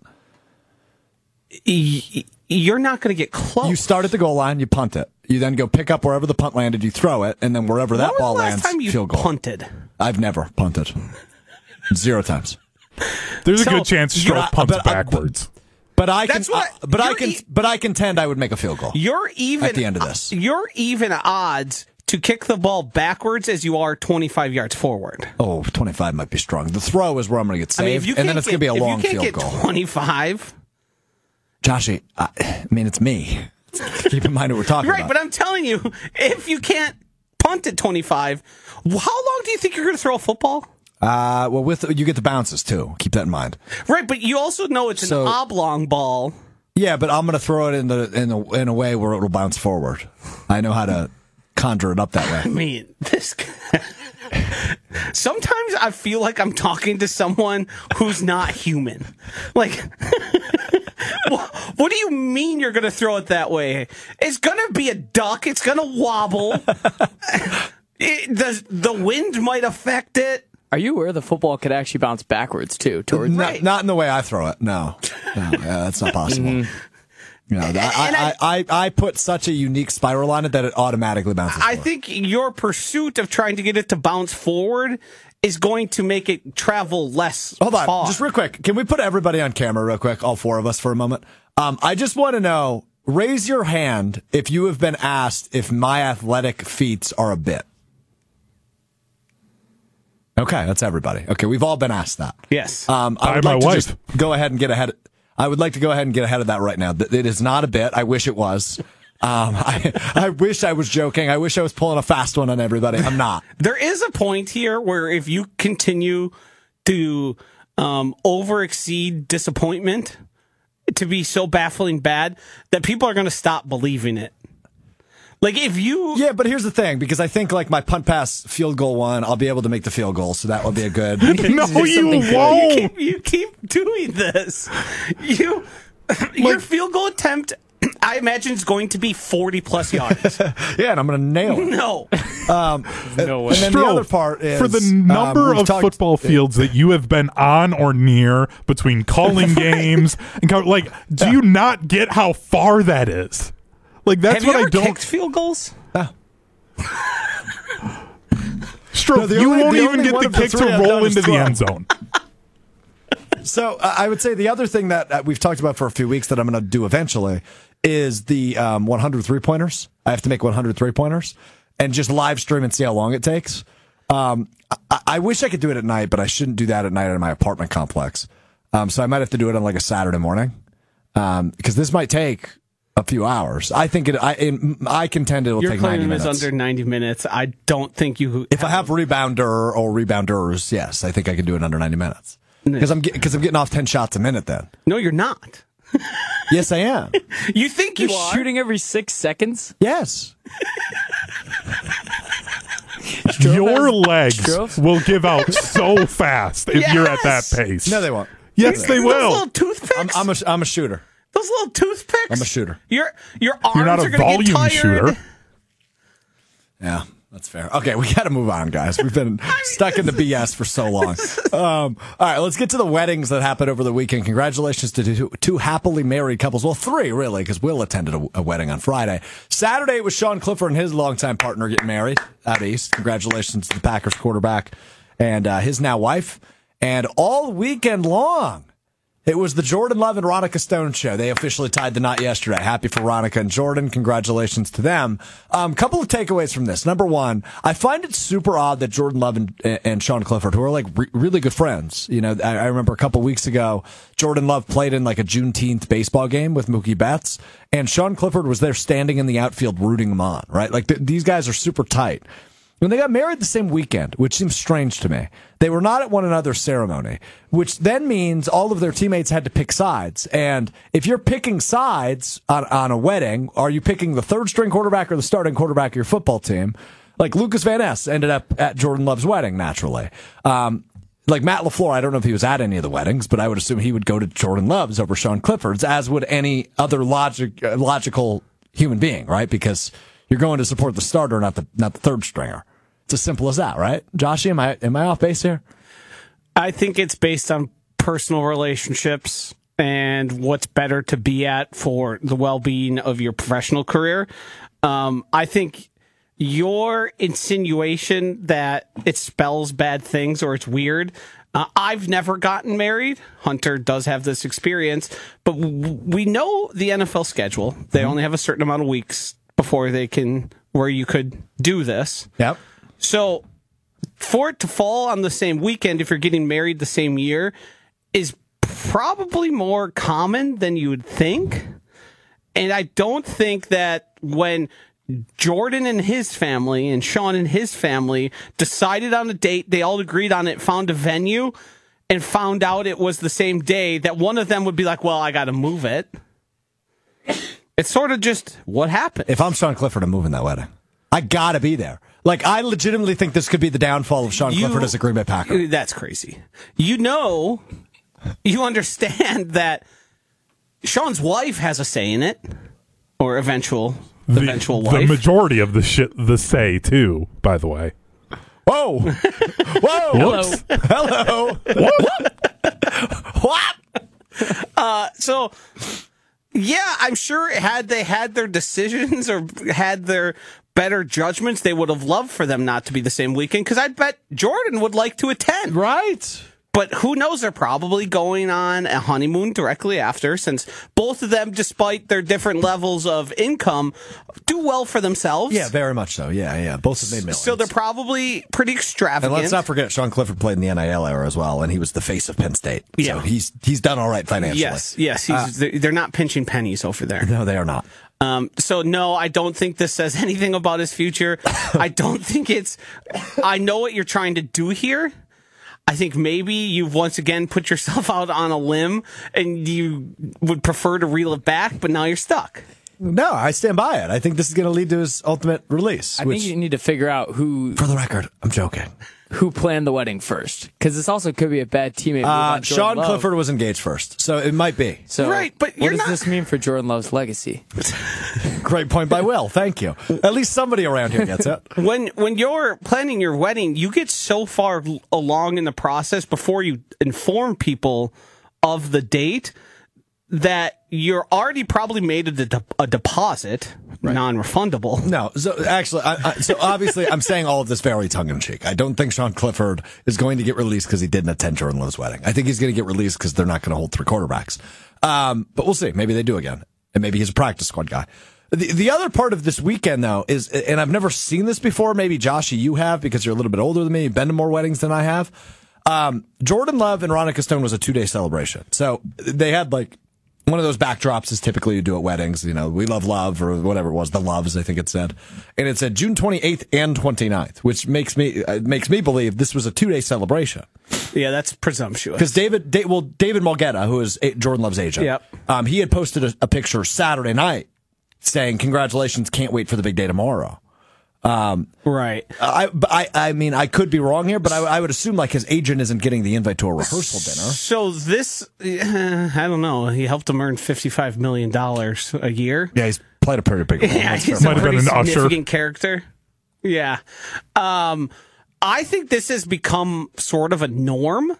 Y- You're not going to get close. You start at the goal line, you punt it. You then go pick up wherever the punt landed, you throw it, and then wherever that When was ball the last lands, time you field goal. punted? I've never punted. Zero times. There's So, a good chance you're Strofe not- punts but I- backwards. But I can, That's what- uh, but I you're can, e- but I contend I would make a field goal. You're even At the end of this. You're even odds to kick the ball backwards as you are twenty-five yards forward. Oh, twenty-five might be strong. The throw is where I'm going to get I saved, mean, if you and then can't it's going to be a get- long if you can't field get goal. twenty-five, Joshy, I, I mean, it's me. Keep in mind who we're talking right? about. But I'm telling you, if you can't punt at twenty-five, how long do you think you're going to throw a football? Uh, well, with you get the bounces too. Keep that in mind. Right, but you also know it's So- an oblong ball. Yeah, but I'm going to throw it in the in the in a way where it'll bounce forward. I know how to conjure it up that I way. mean, this. Sometimes I feel like I'm talking to someone who's not human. Like, what, what do you mean you're going to throw it that way? It's going to be a duck. It's going to wobble. It, does the wind might affect it? Are you aware the football could actually bounce backwards too? Towards Not, Right. not in the way I throw it. No, no, yeah, that's not possible. You know, I, I, I, I put such a unique spiral on it that it automatically bounces. I forward. think your pursuit of trying to get it to bounce forward is going to make it travel less Hold on, far. just real quick. Can we put everybody on camera real quick, all four of us, for a moment? Um, I just want to know, raise your hand if you have been asked if my athletic feats are a bit. Okay, that's everybody. Okay, we've all been asked that. Yes. Um, I By would my like to wife. just go ahead and get ahead. I would like to go ahead and get ahead of that right now. Th- It is not a bit. I wish it was. Um, I, I wish I was joking. I wish I was pulling a fast one on everybody. I'm not. There is a point here where if you continue to um, over exceed disappointment to be so baffling bad that people are going to stop believing it. Like if you, Yeah, but here's the thing, because I think like my punt pass field goal one, I'll be able to make the field goal, so that will be a good. No, do you something good. won't. keep, you keep doing this, you your field goal attempt I imagine it's going to be forty plus yards. Yeah, and I'm going to nail it. No. Um, No way. and then the other part is for the number um, we've of talked- football fields that you have been on or near between calling games and co- like, do you not get how far that is? Like, that's Have what you ever I don't. kicked field goals? Stroke, No, the you only- won't the even only get one the of the kick three to I've roll done is into the throw. end zone. So uh, I would say the other thing that uh, we've talked about for a few weeks that I'm going to do eventually is the um, one hundred three-pointers. I have to make one hundred three-pointers and just live stream and see how long it takes. Um, I-, I wish I could do it at night, but I shouldn't do that at night in my apartment complex. Um, so I might have to do it on like a Saturday morning um, because this might take a few hours. I think it. I in, I contend it'll Your take ninety claim is minutes. under ninety minutes. I don't think you. If I have rebounder or rebounders, yes, I think I can do it under ninety minutes because I'm because I'm getting off ten shots a minute. Then No, you're not. yes, I am. You think you You're are? shooting every six seconds? Yes. Your legs Strofe? will give out so fast if you're at that Yes! pace. No, they won't. Yes, they Those will. little toothpicks. I'm, I'm a I'm a shooter. Those little toothpicks. I'm a shooter. Your your arms You're not are a going to get volume tired. shooter. Yeah, that's fair. Okay, we got to move on, guys. We've been stuck in the B S for so long. Um, all right, let's get to the weddings that happened over the weekend. Congratulations to two, two happily married couples. Well, three, really, because Will attended a, a wedding on Friday. Saturday, it was Sean Clifford and his longtime partner getting married out east. Congratulations to the Packers quarterback and uh, his now wife. And all weekend long, it was the Jordan Love and Ronica Stone show. They officially tied the knot yesterday. Happy for Ronica and Jordan. Congratulations to them. A um, couple of takeaways from this. Number one, I find it super odd that Jordan Love and, and Sean Clifford, who are like re- really good friends, you know, I, I remember a couple weeks ago, Jordan Love played in like a Juneteenth baseball game with Mookie Betts, and Sean Clifford was there standing in the outfield rooting him on, right? Like th- these guys are super tight. When they got married the same weekend, which seems strange to me, they were not at one another's ceremony, which then means all of their teammates had to pick sides. And if you're picking sides on, on a wedding, are you picking the third string quarterback or the starting quarterback of your football team? Like Lucas Van Ness ended up at Jordan Love's wedding, naturally. Um, like Matt LaFleur, I don't know if he was at any of the weddings, but I would assume he would go to Jordan Love's over Sean Clifford's, as would any other logic, uh, logical human being, right? Because you're going to support the starter, not the not the third stringer. It's as simple as that, right? Joshy, am I am I off base here? I think it's based on personal relationships and what's better to be at for the well-being of your professional career. Um, I think your insinuation that it spells bad things or it's weird. Uh, I've never gotten married. Hunter does have this experience, but w- we know the N F L schedule. They only have a certain amount of weeks before they can, where you could do this. Yep. So for it to fall on the same weekend, if you're getting married the same year, is probably more common than you would think. And I don't think that when Jordan and his family and Sean and his family decided on a date, they all agreed on it, found a venue, and found out it was the same day, that one of them would be like, well, I got to move it. It's sort of just what happened. If I'm Sean Clifford, I'm moving that wedding. I got to be there. Like, I legitimately think this could be the downfall of Sean You- Clifford as a Green Bay Packer. That's crazy. You know, you understand that Sean's wife has a say in it, or eventual, the, eventual the wife. majority of the shit, the say too, by the way. Whoa! Whoa! Hello. Hello! What? Uh, so, yeah, I'm sure had they had their decisions or had their better judgments, they would have loved for them not to be the same weekend, because I bet Jordan would like to attend. Right. But who knows? They're probably going on a honeymoon directly after, since both of them, despite their different levels of income, do well for themselves. Yeah, very much so. Yeah, yeah. Both have made millions. So they're probably pretty extravagant. And let's not forget, Sean Clifford played in the N I L era as well, and he was the face of Penn State. Yeah. So he's he's done all right financially. Yes, yes. He's, Uh, they're, they're not pinching pennies over there. No, they are not. Um, so no, I don't think this says anything about his future. I don't think it's. I know what you're trying to do here. I think maybe you've once again put yourself out on a limb and you would prefer to reel it back, but now you're stuck. No, I stand by it. I think this is going to lead to his ultimate release. I which, think you need to figure out who. for the record, I'm joking. who planned the wedding first, because this also could be a bad teammate. Uh, Sean Love. Clifford was engaged first, so it might be. So, right, but what you're does not... this mean for Jordan Love's legacy? Great point by Will. Thank you. At least somebody around here gets it. When when you're planning your wedding, you get so far along in the process before you inform people of the date that you're already probably made a, de- a deposit, right. non-refundable. No, so actually, I, I, so obviously, I'm saying all of this very tongue-in-cheek. I don't think Sean Clifford is going to get released because he didn't attend Jordan Love's wedding. I think he's going to get released because they're not going to hold three quarterbacks. Um, but we'll see. Maybe they do again, and maybe he's a practice squad guy. The, the other part of this weekend, though, is, and I've never seen this before. Maybe Joshy, you have because you're a little bit older than me. You've been to more weddings than I have. Um, Jordan Love and Veronica Stone was a two-day celebration, so they had like. One of those backdrops is typically you do at weddings. You know, we love love or whatever it was, the loves, I think it said. And it said June twenty-eighth and twenty-ninth, which makes me uh, makes me believe this was a two-day celebration. Yeah, that's presumptuous. Because David, da- well, David Mulgeta, who is a- Jordan Love's agent, yep. um, he had posted a, a picture Saturday night saying, congratulations, can't wait for the big day tomorrow. Um, right. I, I, I mean, I could be wrong here, but I, I would assume like his agent isn't getting the invite to a rehearsal dinner. So this, uh, I don't know. He helped him earn fifty-five million dollars a year. Yeah, he's played a pretty big role. Yeah, That's he's fair. a Might have pretty been an significant usher. character. Yeah. Um, I think this has become sort of a norm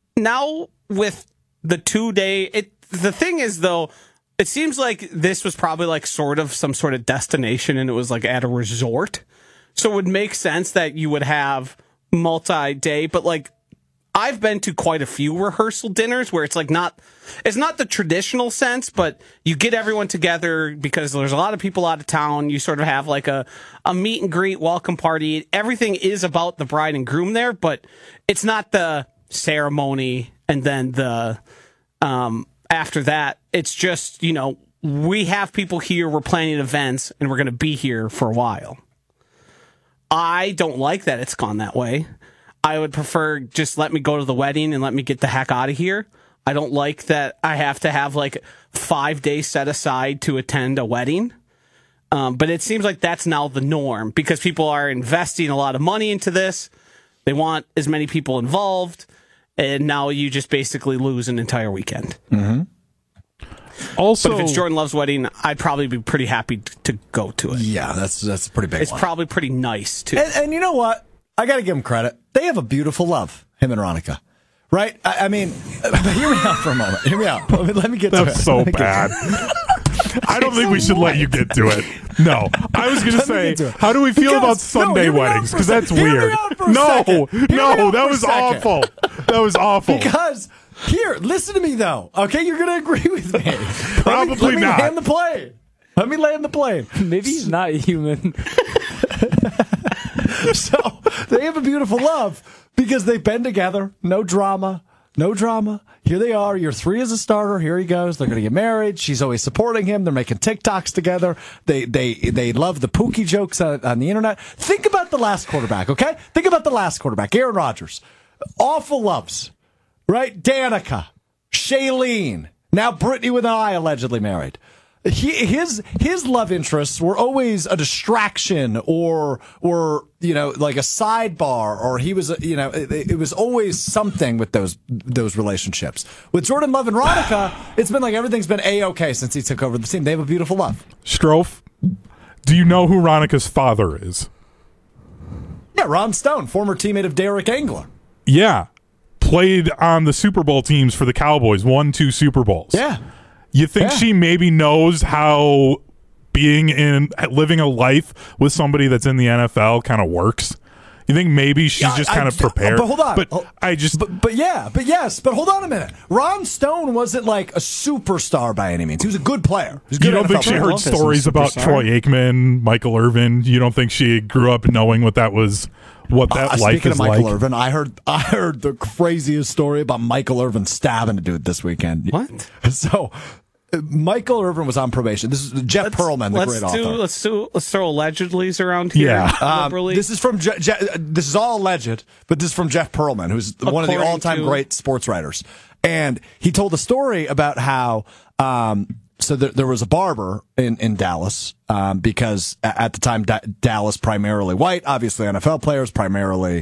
now with the two day. It, the thing is though, it seems like this was probably like sort of some sort of destination and it was like at a resort. So it would make sense that you would have multi-day, but like I've been to quite a few rehearsal dinners where it's like not, it's not the traditional sense, but you get everyone together because there's a lot of people out of town. You sort of have like a, a meet and greet welcome party. Everything is about the bride and groom there, but it's not the ceremony. And then the, um, after that, it's just, you know, we have people here, we're planning events and we're going to be here for a while. I don't like that it's gone that way. I would prefer just let me go to the wedding and let me get the heck out of here. I don't like that I have to have like five days set aside to attend a wedding. Um, but it seems like that's now the norm because people are investing a lot of money into this. They want as many people involved. And now you just basically lose an entire weekend. Mm-hmm. Also, but if it's Jordan Love's wedding, I'd probably be pretty happy to go to it. Yeah, that's that's a pretty big It's one. probably pretty nice, too. And, and you know what? I got to give him credit. They have a beautiful love, him and Veronica. Right? I, I mean, but hear me out for a moment. Hear me out. Let me, let me get to it. that's so Let me get to bad. it. I don't think we should let you get to it. No, I was going to Let me say, get to it. how do we feel Because- about no, Sunday hear me out weddings? for a Because that's second. Hear me weird. out for a No, second. Hear me no, out that for a was second. awful. That was awful. Because, here, listen to me, though. Okay, you're going to agree with me. Probably let me, let me not. land the plane. Let me land the plane. Maybe he's not human. So, they have a beautiful love because they've been together. No drama. No drama. Here they are. Year three as a starter. Here he goes. They're going to get married. She's always supporting him. They're making TikToks together. They they they love the Pookie jokes on, on the internet. Think about the last quarterback, okay? Think about the last quarterback, Aaron Rodgers. Awful loves, right? Danica, Shailene, now Brittany with an I allegedly married. He, his his love interests were always a distraction or or you know like a sidebar or he was a, you know it, it was always something with those those relationships. With Jordan Love and Veronica, it's been like everything's been a-okay since he took over the team. They have a beautiful love. Strofe, do you know who Veronica's father is? Yeah, Ron Stone, former teammate of Derek Engler. Yeah, played on the Super Bowl teams for the Cowboys, won two Super Bowls. Yeah. You think Yeah. she maybe knows how being in living a life with somebody that's in the N F L kind of works? You think maybe she's Yeah, just I- kind of prepared? But hold on. But Hol- I just But, but yeah, but yes, but hold on a minute. Ron Stone wasn't like a superstar by any means. He was a good player. He was a you good don't N F L think she player. heard Love isn't stories a about superstar. Troy Aikman, Michael Irvin? You don't think she grew up knowing what that was, what that Uh, life speaking is of Michael like? Irvin, I heard I heard the craziest story about Michael Irvin stabbing a dude this weekend. What? So, uh, Michael Irvin was on probation. This is Jeff Perlman, the let's great do, author. Let's do. Let's throw allegedlys around here. Yeah. Um, liberally. this is from Je- Je- this is all alleged, but this is from Jeff Perlman, who's one of the According all-time to- great sports writers. And he told a story about how um, so there, there was a barber in in Dallas um, because a- at the time da- Dallas primarily white, obviously N F L players, primarily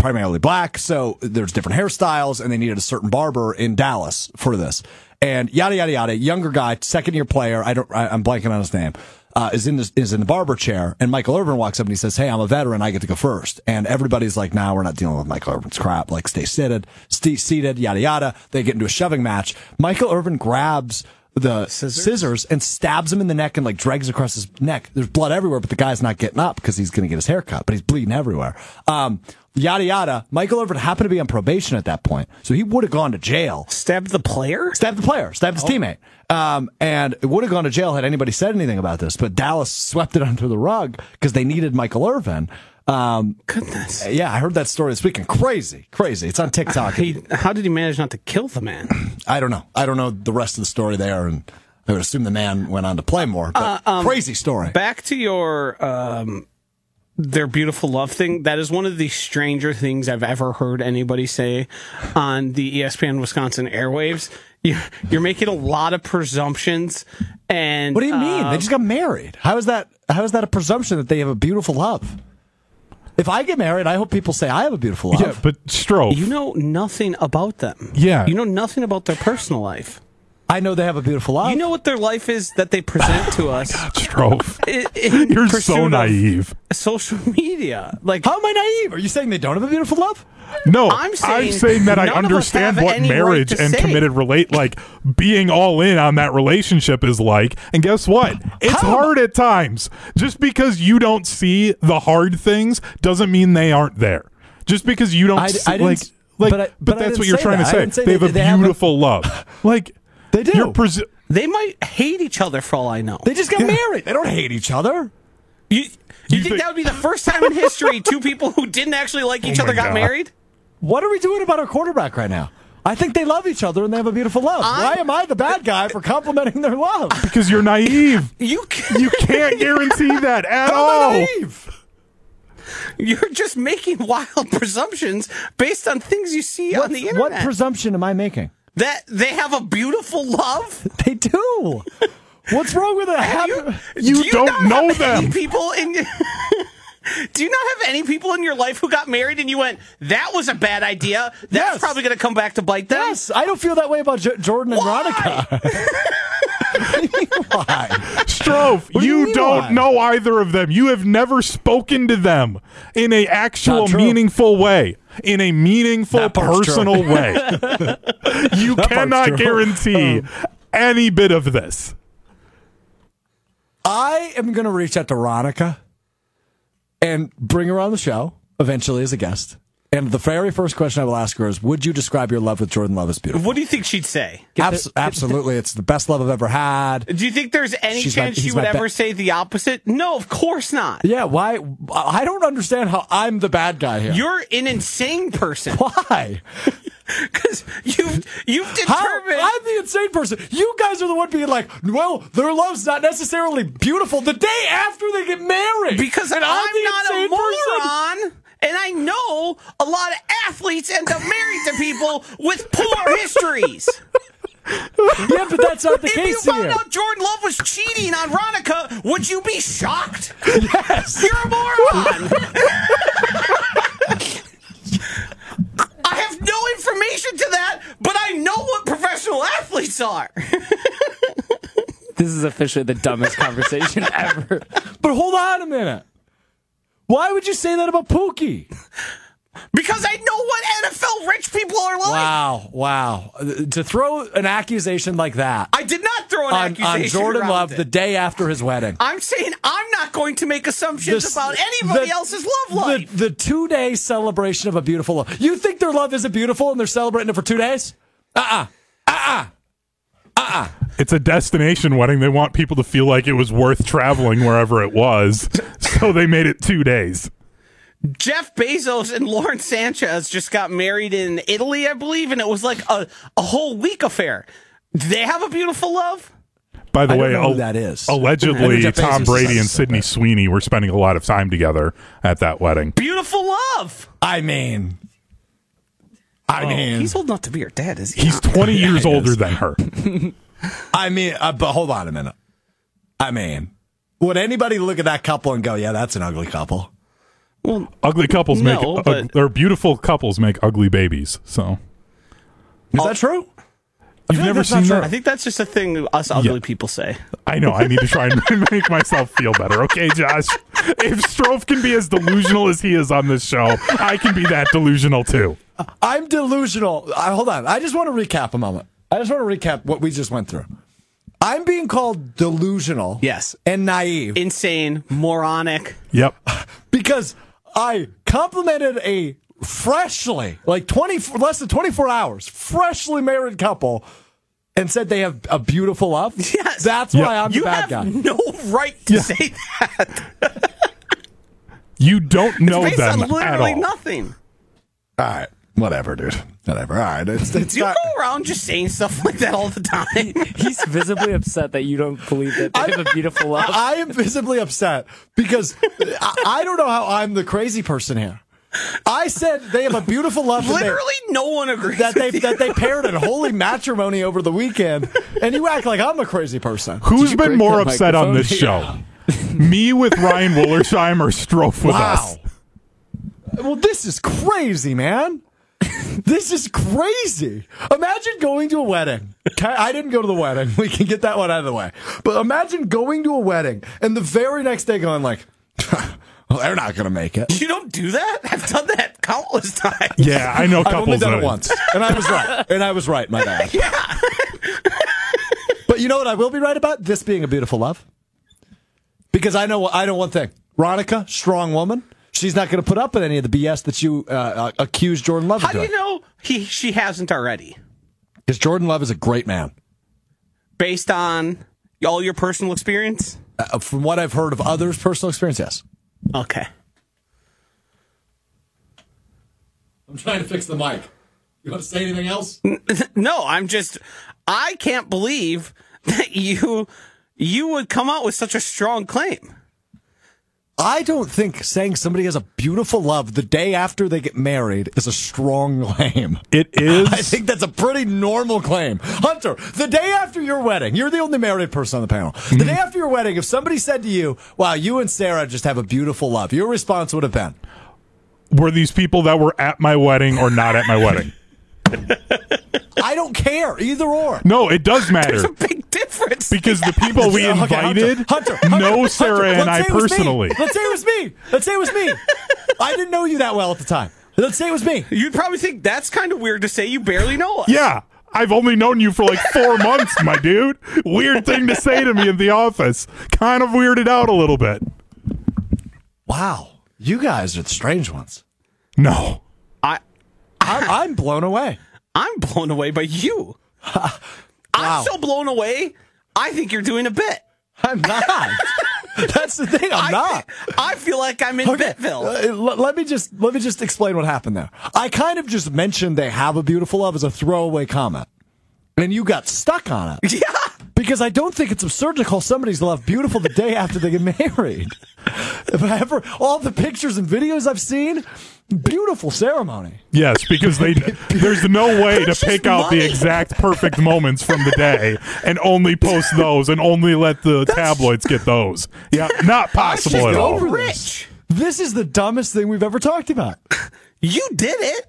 primarily black, so there's different hairstyles, and they needed a certain barber in Dallas for this. And yada yada yada. Younger guy, second year player. I don't. I, I'm blanking on his name. Uh, is in this, is in the barber chair, and Michael Irvin walks up and he says, "Hey, I'm a veteran. I get to go first." And everybody's like, "Nah, we're not dealing with Michael Irvin's crap. Like, stay seated, stay seated, yada yada." They get into a shoving match. Michael Irvin grabs the scissors? scissors and stabs him in the neck and like drags across his neck. There's blood everywhere, but the guy's not getting up because he's going to get his hair cut, but he's bleeding everywhere. Um, yada yada. Michael Irvin happened to be on probation at that point, so he would have gone to jail. Stabbed the player? Stabbed the player. Stabbed his oh. teammate. Um, and it would have gone to jail had anybody said anything about this, but Dallas swept it under the rug because they needed Michael Irvin. Um, Goodness. Yeah, I heard that story this weekend. Crazy, crazy. It's on TikTok. He, how did he manage not to kill the man? I don't know. I don't know the rest of the story there, and I would assume the man went on to play more. But uh, um, crazy story. Back to your um, their beautiful love thing. That is one of the stranger things I've ever heard anybody say on the E S P N Wisconsin airwaves. You're, you're making a lot of presumptions. And what do you mean? Uh, they just got married. How is that? How is that a presumption that they have a beautiful love? If I get married, I hope people say I have a beautiful love. Yeah, but Strofe, you know nothing about them. Yeah. You know nothing about their personal life. I know they have a beautiful love. You know what their life is that they present to us. God, Strofe. In, in You're so naive. Social media. Like, how am I naive? Are you saying they don't have a beautiful love? No, I'm saying, I'm saying that I understand what marriage right and say. committed relate like being all in on that relationship is like. And guess what? It's How? hard at times. Just because you don't see the hard things doesn't mean they aren't there. Just because you don't I, see, I like like but, I, but, but that's what you're trying that. to say. say They have a they beautiful love. Like they do. You're presu- they might hate each other for all I know. They just got yeah. married. They don't hate each other. You, you, You think think- that would be the first time in history two people who didn't actually like each Oh other my got God. married? What are we doing about our quarterback right now? I think they love each other and they have a beautiful love. I'm, Why am I the bad guy for complimenting their love? because you're naive. You can, You can't guarantee that at How all. am I naive? You're just making wild presumptions based on things you see What, on the internet. what presumption am I making? that they have a beautiful love? They do. What's wrong with that? You, You do don't not know have any them. people in Do you not have any people in your life who got married and you went, that was a bad idea? That's Yes. probably going to come back to bite them? Yes, I don't feel that way about J- Jordan and Why? Ronica. Why? Strofe, What do you you mean don't why? know either of them. You have never spoken to them in a actual Not true. meaningful way. In a meaningful, That part's personal true. way. You That part's cannot true. guarantee Um, any bit of this. I am going to reach out to Ronica and bring her on the show eventually as a guest. And the very first question I will ask her is, would you describe your love with Jordan Love as beautiful? What do you think she'd say? Abs- absolutely. It's the best love I've ever had. Do you think there's any She's my- chance she he's would my ever be- say the opposite? No, of course not. Yeah, why? I don't understand how I'm the bad guy here. You're an insane person. Why? Because you've, you've How? determined... I'm the insane person. You guys are the one being like, well, their love's not necessarily beautiful the day after they get married. Because and I'm, the not a insane person. moron, and I know a lot of athletes end up married to people with poor histories. Yeah, but that's not the If you case found here. out Jordan Love was cheating on Ronica, would you be shocked? Yes. You're a moron. I have no information to that, but I know what professional athletes are. This is officially the dumbest conversation ever. But hold on a minute. Why would you say that about Pookie? Because I know what N F L rich people are like. Wow, wow. To throw an accusation like that I did not throw an on, accusation on Jordan around Love it. the day after his wedding. I'm saying I'm not going to make assumptions This- about anybody the- else's love life. The, the two-day celebration of a beautiful love. You think their love isn't beautiful and they're celebrating it for two days? Uh-uh. Uh-uh. Uh-uh. It's a destination wedding. They want people to feel like it was worth traveling wherever it was. So they made it two days. Jeff Bezos and Lauren Sanchez just got married in Italy, I believe, and it was like a, a whole week affair. Do they have a beautiful love? By the I don't way, know who al- that is. I know allegedly Jeff Tom Bezos Brady is and so Sydney bad. Sweeney were spending a lot of time together at that wedding. Beautiful love. I mean... I mean... He's old enough to be your dad, is he? He's twenty Yeah, years he older is. than her. I mean, uh, but hold on a minute. I mean, would anybody look at that couple and go, yeah, that's an ugly couple? Well, Ugly couples no, make ug- but- or beautiful couples make ugly babies. So Is that true? you've like never that's not seen true. that? I think that's just a thing us ugly Yeah. people say. I know. I need to try and make myself feel better. Okay, Josh. If Strofe can be as delusional as he is on this show, I can be that delusional too. I'm delusional. I, hold on. I just want to recap a moment. I just want to recap what we just went through. I'm being called delusional. Yes. And naive. Insane, moronic. Yep. because I complimented a freshly, like twenty, less than twenty-four hours, freshly married couple and said they have a beautiful love. Yes. That's Yep. why I'm the You bad have guy. no right to Yeah. say that. You don't know Based them on at literally all. nothing. All right. Whatever, dude. Whatever. All right. It's, it's Do you not, go around just saying stuff like that all the time? He's visibly upset that you don't believe that they have a beautiful love. I am visibly upset because I, I don't know how I'm the crazy person here. I said they have a beautiful love. and they- Literally, no one agrees that they with you. that they paired in holy matrimony over the weekend, and you act like I'm a crazy person. Who's you been break more that upset on this microphone? show? Me with Ryan Wollersheim or Strofe with us? Well, this is crazy, man. This is crazy. Imagine going to a wedding. Okay, I didn't go to the wedding. We can get that one out of the way. But imagine going to a wedding and the very next day going like, well, they're not going to make it. You don't do that? I've done that countless times. Yeah, I know I've only couples done that it once, and I was right. And I was right, my bad. Yeah. But you know what I will be right about? This being a beautiful love. Because I know I know one thing. Ronica, strong woman. She's not going to put up with any of the B S that you uh, uh, accuse Jordan Love of How do doing. you know he she hasn't already? Because Jordan Love is a great man. Based on all your personal experience? Uh, from what I've heard of others' personal experience, yes. Okay. I'm trying to fix the mic. You want to say anything else? No, I'm just I can't believe that you you would come out with such a strong claim. I don't think saying somebody has a beautiful love the day after they get married is a strong claim. It is. I think that's a pretty normal claim. Hunter, the day after your wedding, you're the only married person on the panel. The day after your wedding, if somebody said to you, wow, you and Sarah just have a beautiful love, your response would have been, Were these people that were at my wedding or not at my wedding? I don't care, either or. No, it does matter. There's a big difference. Because the people we Okay, invited Hunter, Hunter, Hunter, know Sarah Hunter, and I let's say it was me. personally. Let's say it was me. Let's say it was me. I didn't know you that well at the time. Let's say it was me. You'd probably think that's kind of weird to say you barely know us. Yeah, I've only known you for like four months, my dude. Weird thing to say to me in the office. Kind of weirded out a little bit. Wow, you guys are the strange ones. No. I I'm, I'm blown away. I'm blown away by you. Wow. I'm so blown away. I think you're doing a bit. I'm not. That's the thing. I'm I, not. I feel like I'm in Bitville. Uh, l- let me just let me just explain what happened there. I kind of just mentioned they have a beautiful love as a throwaway comment, and you got stuck on it. Yeah. Because I don't think it's absurd to call somebody's love beautiful the day after they get married. If I ever, all the pictures and videos I've seen, beautiful ceremony. Yes, because they there's no way to It's pick just out the money. exact perfect moments from the day and only post those and only let the tabloids get those. Yeah, not possible just at all. over Rich. This is the dumbest thing we've ever talked about. You did it.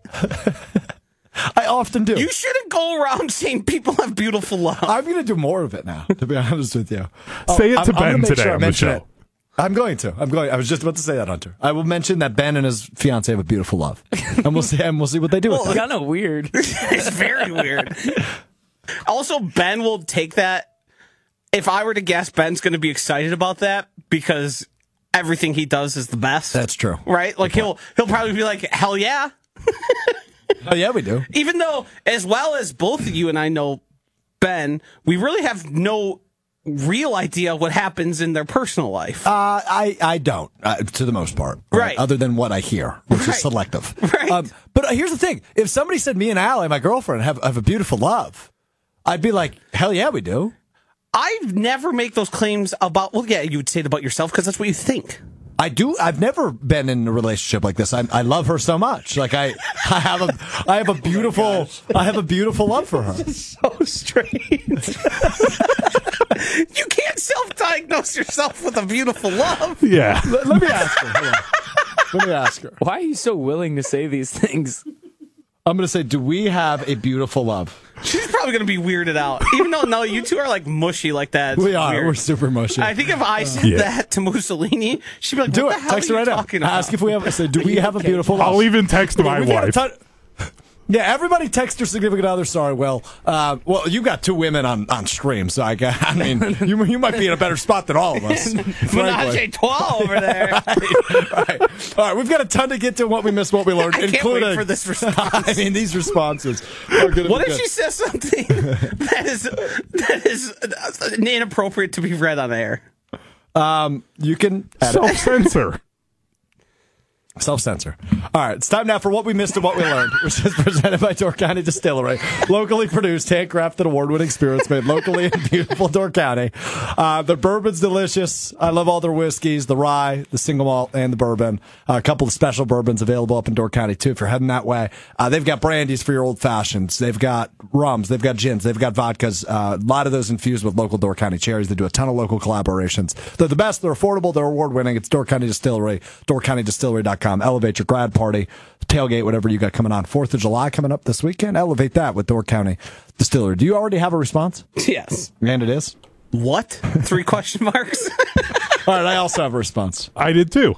I often do. You shouldn't go around saying people have beautiful love. I'm going to do more of it now, to be honest with you. Say it I'm- to I'm gonna Ben make today sure I on the mention show. it. I'm going to. I'm going. I was just about to say that, Hunter. I will mention that Ben and his fiance have a beautiful love, and we'll see. And we'll see what they do with It's that. kind of weird. It's very weird. Also, Ben will take that. If I were to guess, Ben's going to be excited about that because everything he does is the best. That's true. Right? Like he'll he'll probably be like, hell yeah. Oh yeah, we do. Even though, as well as both of you and I know Ben, we really have no real idea what happens in their personal life. Uh, I I don't, uh, to the most part, Right. Other than what I hear, which Right. is selective. Right. Um, but uh, here's the thing: if somebody said me and Allie, my girlfriend, have have a beautiful love, I'd be like, hell yeah, we do. I never make those claims about, well, yeah, you would say it about yourself because that's what you think. I do. I've never been in a relationship like this. I, I love her so much. Like I, I have a, I have a beautiful, I have a beautiful love for her. So strange. You can't self-diagnose yourself with a beautiful love. Yeah. Let, let me ask her. Hold on. Let me ask her. Why are you so willing to say these things? I'm going to say, do we have a beautiful love? She's probably going to be weirded out. Even though, no, you two are like mushy like that. It's We are. weird. We're super mushy. I think if I said Yeah. that to Mussolini, she'd be like, do what it. the hell Text are her you right now. talking about? Ask if we have. I say, do we have a beautiful love? I'll even text my We've got a wife. ton- Yeah, everybody text your significant other. Sorry, Will. Uh, well, you got two women on, on stream, so I, got, I mean, you you might be in a better spot than all of us. Menage frankly. a trois over there. right, right. All right, we've got a ton to get to what we missed, what we learned, I can't including wait for this response. I mean, these responses are going to What be if good. she says something that is that is inappropriate to be read on air? You can edit. Self-censor. Self-censor. All right, it's time now for What We Missed and What We Learned, which is presented by Door County Distillery. Locally produced, handcrafted, award-winning spirits made locally in beautiful Door County. Uh, the bourbon's delicious. I love all their whiskeys, the rye, the single malt, and the bourbon. Uh, a couple of special bourbons available up in Door County, too, if you're heading that way. Uh, they've got brandies for your old fashions. They've got rums. They've got gins. They've got vodkas. Uh, a lot of those infused with local Door County cherries. They do a ton of local collaborations. They're the best. They're affordable. They're award-winning. It's Door County Distillery, door county distillery dot com. Elevate your grad party, tailgate, whatever you got coming on. fourth of July coming up this weekend. Elevate that with Door County Distillery. Do you already have a response? Yes. And it is? What? Three question marks? All right, I also have a response. I did too.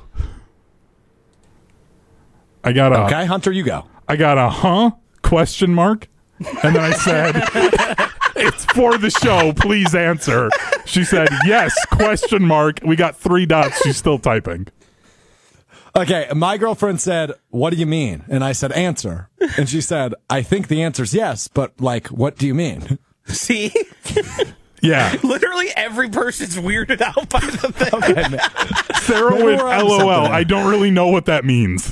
I got a Okay, Hunter, you go. I got a huh question mark, and then I said it's for the show. Please answer. She said yes question mark. We got three dots. She's still typing. Okay, my girlfriend said, what do you mean? And I said, answer. And she said, I think the answer's yes, but, like, what do you mean? See? Yeah, Literally every person's weirded out by the thing. Okay, man. Sarah Maybe with we're onto LOL. something. I don't really know what that means.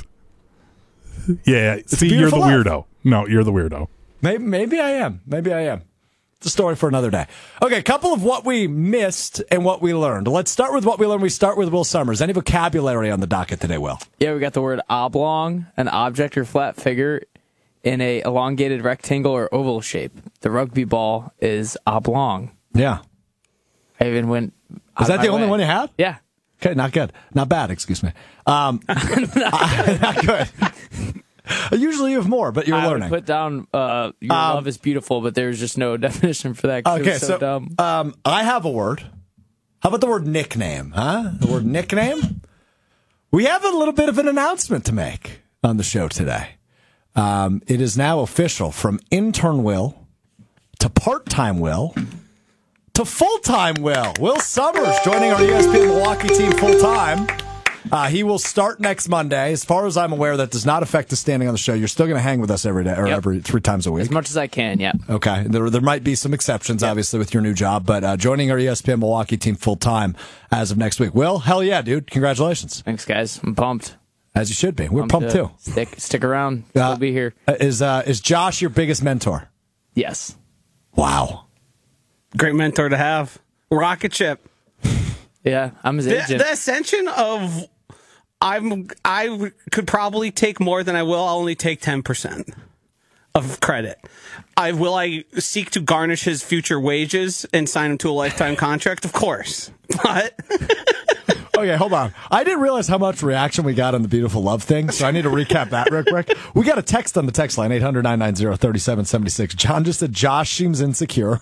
Yeah, see, you're the beautiful weirdo. love. No, you're the weirdo. Maybe, maybe I am. Maybe I am. It's a story for another day. Okay, a couple of what we missed and what we learned. Let's start with what we learned. We start with Will Summers. Any vocabulary on the docket today, Will? Yeah, we got the word oblong, an object or flat figure in a elongated rectangle or oval shape. The rugby ball is oblong. Yeah. I even went. Is that the only one you had? Yeah. Okay, not good. Not bad, excuse me. Um, not good. Usually you have more, but you're I would learning. put down uh, your Um, love is beautiful, but there's just no definition for that. 'cause it Okay, was so, so, dumb. um, I have a word. How about the word nickname, huh? The word nickname? We have a little bit of an announcement to make on the show today. Um, it is now official from intern Will to part-time Will to full-time Will. Will Summers joining our E S P N Milwaukee team full-time. Uh, he will start next Monday. As far as I'm aware, that does not affect the standing on the show. You're still going to hang with us every day or Yep. every three times a week. As much as I can, yeah. Okay. There, there might be some exceptions, obviously, with your new job, but uh, joining our E S P N Milwaukee team full time as of next week. Will, hell yeah, dude. Congratulations. Thanks, guys. I'm pumped. As you should be. We're pumped, to too. Stick, stick around. Uh, We'll be here. Uh, Is, uh, is Josh your biggest mentor? Yes. Wow. Great mentor to have. Rocket ship. Yeah, I'm his The, agent. the ascension of I'm I could probably take more than I will. I'll only take ten percent of credit. I will I seek to garnish his future wages and sign him to a lifetime contract, of course. But Okay, hold on. I didn't realize how much reaction we got on the beautiful love thing, so I need to recap that real quick. We got a text on the text line, eight hundred, nine nine zero, three seven seven six. John just said Josh seems insecure.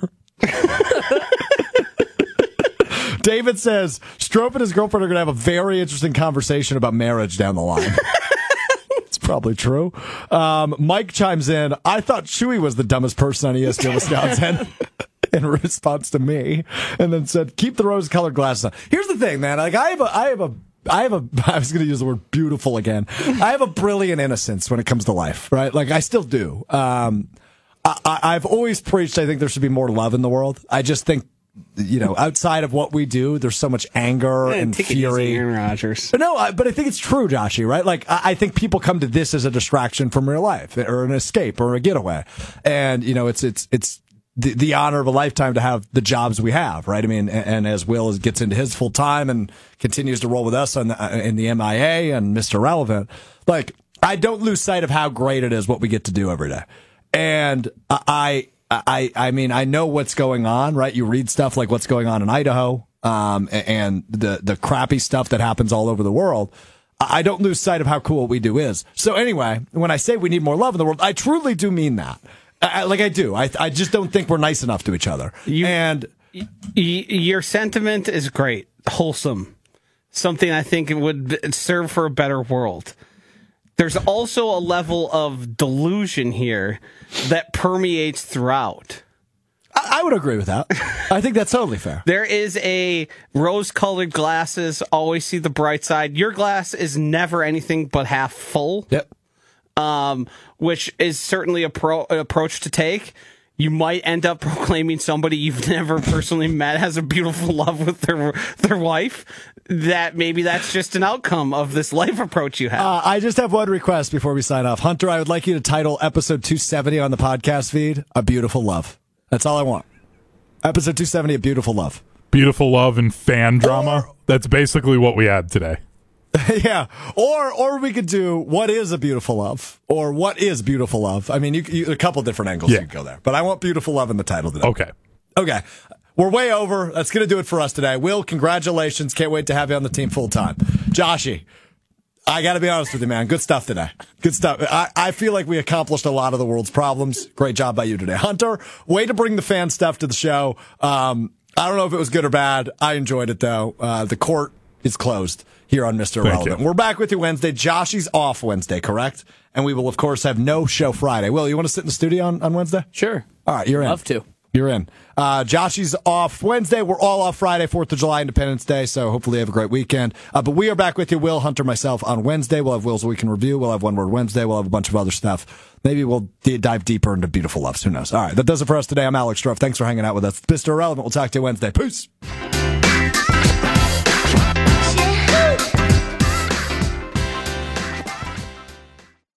David says Strope and his girlfriend are going to have a very interesting conversation about marriage down the line. It's probably true. Um, Mike chimes in. I thought Chewy was the dumbest person on E S P N Wisconsin. In response to me, and then said, "Keep the rose-colored glasses on." Here's the thing, man. Like I have a, I have a, I have a. I was going to use the word beautiful again. I have a brilliant innocence when it comes to life, right? Like I still do. Um, I, I, I've always preached. I think there should be more love in the world. I just think, you know, outside of what we do, there's so much anger and take it fury. easy, Aaron Rodgers. But no, I, but I think it's true, Joshy, right? Like, I, I think people come to this as a distraction from real life or an escape or a getaway. And, you know, it's, it's, it's the, the honor of a lifetime to have the jobs we have, right? I mean, and, and as Will is, gets into his full time and continues to roll with us on the, in the M I A and Mister Relevant, like, I don't lose sight of how great it is what we get to do every day. And I, I, I mean, I know what's going on, right? You read stuff like what's going on in Idaho, um, and the, the crappy stuff that happens all over the world. I don't lose sight of how cool what we do is. So anyway, when I say we need more love in the world, I truly do mean that. I, like I do. I, I just don't think we're nice enough to each other. You, and y- y- your sentiment is great, wholesome, something I think would serve for a better world. There's also a level of delusion here that permeates throughout. I, I would agree with that. I think that's totally fair. There is a rose-colored glasses, always see the bright side. Your glass is never anything but half full. Yep. Um, which is certainly a pro an approach to take. You might end up proclaiming somebody you've never personally met has a beautiful love with their their wife. That maybe that's just an outcome of this life approach you have. Uh, I just have one request before we sign off. Hunter, I would like you to title episode two seventy on the podcast feed, A Beautiful Love. That's all I want. Episode two seventy, A Beautiful Love. Beautiful love and fan drama. Or, That's basically what we had today. yeah. Or or we could do What is a Beautiful Love? Or What is Beautiful Love? I mean, you, you, a couple different angles Yeah. you could go there. But I want Beautiful Love in the title today. Okay. Okay. We're way over. That's going to do it for us today. Will, congratulations. Can't wait to have you on the team full time. Joshy, I got to be honest with you, man. Good stuff today. Good stuff. I, I feel like we accomplished a lot of the world's problems. Great job by you today. Hunter, way to bring the fan stuff to the show. Um, I don't know if it was good or bad. I enjoyed it, though. Uh, the court is closed here on Mister Thank Irrelevant. you. We're back with you Wednesday. Joshy's off Wednesday, correct? And we will, of course, have no show Friday. Will, you want to sit in the studio on, on Wednesday? Sure. All right, you're in. Love to. You're in. Uh, Joshy's off Wednesday. We're all off Friday, fourth of July, Independence Day, so hopefully you have a great weekend. Uh, but we are back with you, Will, Hunter, myself, on Wednesday. We'll have Will's Weekend Review. We'll have One Word Wednesday. We'll have a bunch of other stuff. Maybe we'll d- dive deeper into Beautiful Loves. Who knows? All right, that does it for us today. I'm Alex Strouf. Thanks for hanging out with us. Mister Irrelevant. We'll talk to you Wednesday. Peace.